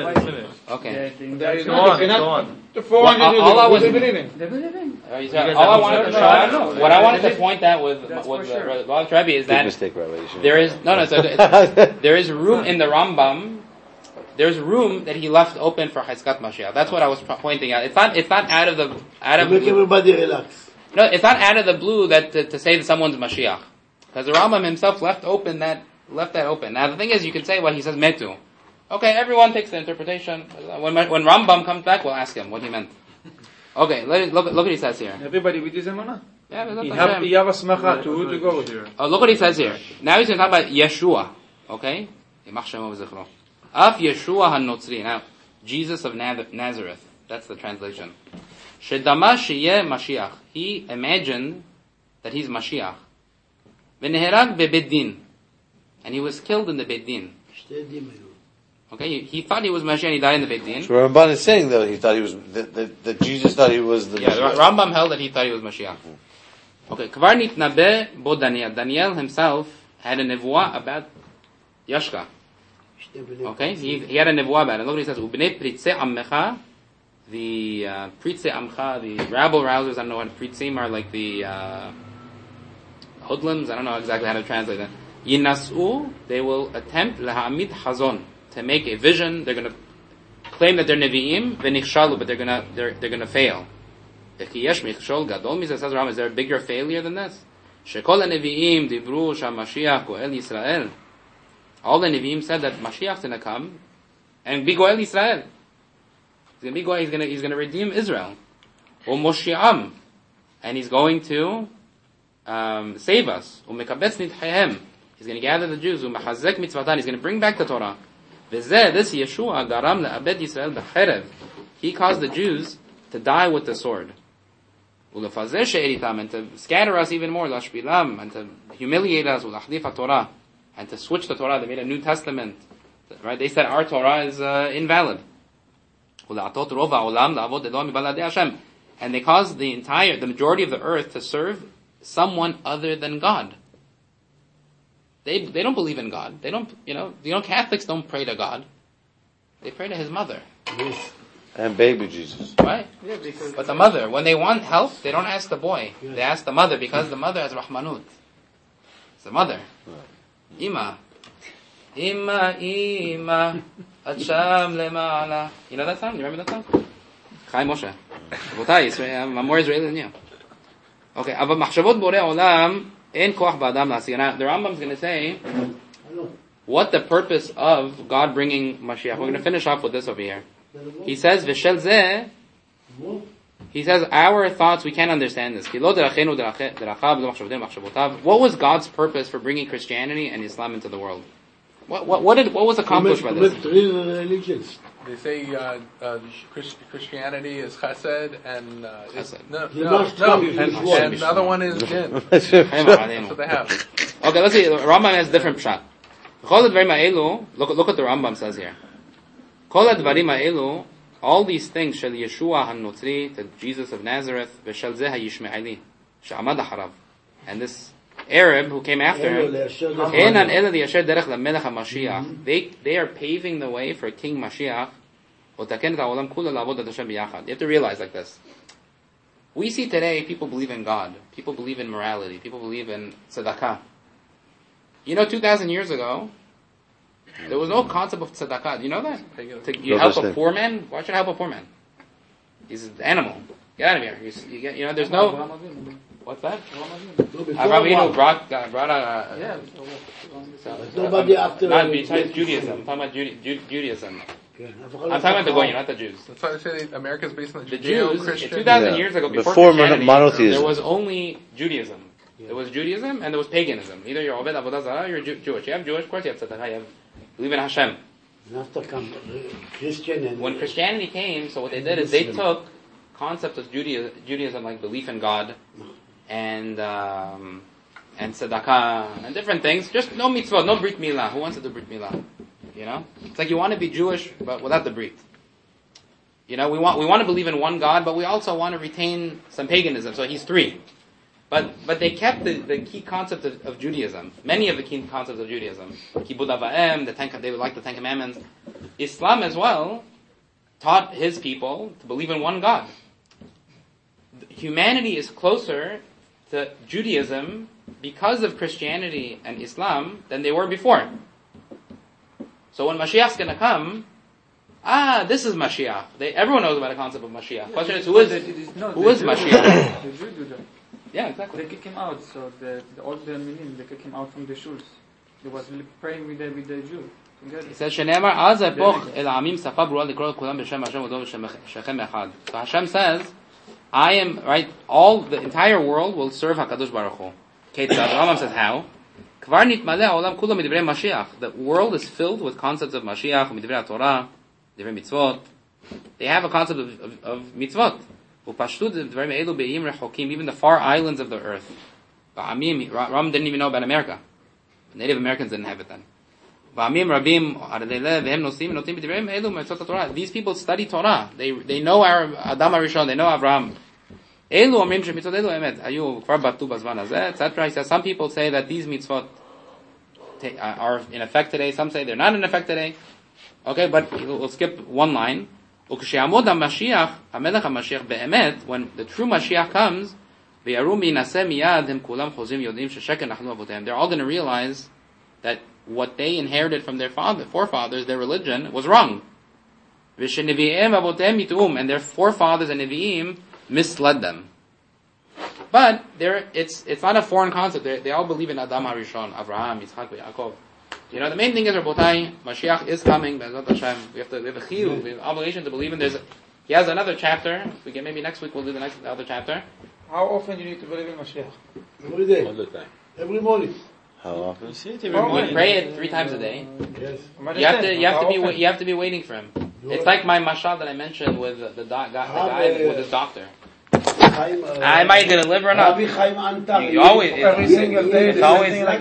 Okay. There is Go no, on, you go cannot, on. to four hundred Well, years all I ago, was- who do you believe in? They believe in. Uh, you said- All I wanted to No, no, no. show, what I wanted to point out with That's with for sure. the Rav Rebbe is Big that mistake, Revelation. there is no no so it's- there is room in the Rambam. There's room that he left open for Cheskat Mashiach. That's what I was pointing out. It's not it's not out of the out of Make the, everybody relax. no it's not out of the blue that to, to say that someone's Mashiach, because the Rambam himself left open that left that open. Now the thing is, you can say, well, he says metu. Okay, everyone takes the interpretation. When when Rambam comes back, we'll ask him what he meant. Okay, let, look look what he says here. Everybody with his emunah. Yeah, Bezat You Hashem. have, you have a smacha to, to go with you. Oh, look what he says here. Now he's going to talk about Yeshua. Okay? Yimach shemo v'zichro. Af Yeshua ha-Notzri. Now, Jesus of Nath- Nazareth. That's the translation. Shedama sheyeh Mashiach. He imagined that he's Mashiach. V'neherag be'beit din. And he was killed in the Beit Din. שתי עדים היו. Okay? He, he thought he was Mashiach and he died in the Beit Din. So Ramban is saying though he thought he was that, that, that Jesus thought he was the Yeah, the Mashiach. Rambam held that he thought he was Mashiach. Okay, Kvar nitnabe bo Daniel. Daniel himself had a nevuah about Yashka. שתי בני Okay, he, he had a nevuah about it. Look what he says. Ubnei pritze ammecha, the uh, pritze amcha, the rabble rousers. I don't know what pritzim are, like the uh, hoodlums. I don't know exactly how to translate that. Yinasu, they will attempt lahamid hazon, to make a vision. They're going to claim that they're nevi'im, v'nichshalu, but they're going to they're they're going to fail. Ki yesh michshol gadol mizeh, says Rambam, is there a bigger failure than this? Shekol hanevi'im dibru shamashiach goel Yisrael. All the Nevi'im said that Mashiach's going to come and be Goel Israel. He's going to be Goel, he's going to, he's going to redeem Israel. Or Moshi'am. and he's going to um, save us. Umekabetz nidchayhem. He's going to gather the Jews. Umechazek mitzvatan. He's going to bring back the Torah. V'zeh, this Yeshua garam le'abed Yisrael b'cherev. He caused the Jews to die with the sword. Ulefazeh she'eritam, and to scatter us even more, lashbilam, and to humiliate us, ulachdif Torah, and to switch the Torah. They made a New Testament. Right? They said our Torah is uh, invalid. Ula'atot rov ha'olam la'avod Elohim mibaladei Hashem. And they caused the entire, the majority of the earth to serve someone other than God. They they don't believe in God. They don't, you know, you know, Catholics don't pray to God. They pray to His mother. Yes. And baby Jesus. Right? Yeah, because but the mother, when they want help, they don't ask the boy. Yes. They ask the mother because the mother has Rahmanut. It's the mother. Right. Ima. Ima, Ima, Acham Lema'ala. You know that song? You remember that song? Chai Moshe. Rabotai, I'm more Israeli than you. Okay, אבל מחשבות בורא עולם, אין כוח באדם להשיג. Now, the Rambam is going to say what the purpose of God bringing Mashiach. We're going to finish off with this over here. He says, V'shel zeh, he says, our thoughts, we can't understand this. What was God's purpose for bringing Christianity and Islam into the world? What what what did what was accomplished by this? Three religions. They say uh, uh, Christ, Christianity is chesed and uh, chesed. No, He no, must no, come and, his and word. the other one is jinn. That's what they have. Okay, let's see. Rambam has different pshat. Look, look what the Rambam says here. All these things, shel Yeshua han-Notri, to Jesus of Nazareth, v'shel zeh ha-Yishmaeli, she'amad harav, and this Arab who came after him, they they are paving the way for King Mashiach. You have to realize like this. We see today people believe in God, people believe in morality, people believe in tzedakah. You know, two thousand years ago, there was no concept of tzedakah. Do you know that? To, you help a poor man? Why should I help a poor man? He's an animal. Get out of here. You, you, get, you know, there's no... What's that? Avraham brought, uh, brought a... Yeah. So, Nobody after... Not besides Judaism. I'm talking about Jude, Jude, Judaism. I'm talking about the Goyim, not the Jews. That's why they say America's based on the, the Jews, Christian. two thousand yeah. years ago, before, before Christianity, monotheism, there was only Judaism. Yeah. There was Judaism and there was paganism. Either you're Oved Avodah Zarah or you're Jew- Jewish. You have Jewish, of course you have tzedakah, you have believe in Hashem. After come, Christian and when Christianity came, so what they did is they took concepts of Judaism, Judaism like belief in God and um, and tzedakah and different things. Just no mitzvah, no brit milah. Who wants to do brit milah? You know, it's like you want to be Jewish but without the brit. You know, we want we want to believe in one God, but we also want to retain some paganism. So he's three. But but they kept the, the key concept of, of Judaism. Many of the key concepts of Judaism. Kibud Av Va'em, the Ten, they would like the Ten Commandments. Islam as well taught his people to believe in one God. Humanity is closer to Judaism because of Christianity and Islam than they were before. So when Mashiach's going to come, ah, this is Mashiach. They, everyone knows about the concept of Mashiach. The question is, who is, no, who is Mashiach? The Jews do that. Yeah, exactly. They kick him out, so the, the all the minim, they kick him out from the shuls. He was praying with the, with the Jew. He says, "Shenemar az epoch el amim safa brua likro kulam b'shem Hashem v'dov shechem echad." So Hashem says, "I am right. All the entire world will serve Hakadosh Baruch Hu." Ketzad. Rambam says, "How?" Kvar nitmaleh olam kulam midivrei Mashiach. The world is filled with concepts of Mashiach, midivrei Torah, midivrei mitzvot. They have a concept of, of, of mitzvot. Even the far islands of the earth. Ram didn't even know about America. Native Americans didn't have it then. These people study Torah. They they know our Adam HaRishon, they know Abraham. et cetera. He says some people say that these mitzvot are in effect today. Some say they're not in effect today. Okay, but we'll skip one line. When the true Mashiach comes, they're all going to realize that what they inherited from their father, forefathers, their religion, was wrong. And their forefathers and Nevi'im misled them. But it's it's not a foreign concept. They're, they all believe in Adam HaRishon, Avraham, Yitzchak, Yaakov. You know, the main thing is, Rabotai, Mashiach is coming, Be'ezrat Hashem. We have to, we have a chiyuv, we have an obligation to believe in. There's, he has another chapter. If we get, maybe next week we'll do the next, the other chapter. How often do you need to believe in Mashiach? Every day. All the time. Every morning. How often? You say it Oh, every You morning. pray it three times a day. Yes. You have to, you have to How be, often? you have to be waiting for him. It's like my mashal that I mentioned with the, the, doc, guy, the Ah, guy yeah, with his doctor. Chaim, uh, Am I going to live or not? Rabbi Chaim Antar. You always, Every single day, it's the always same thing like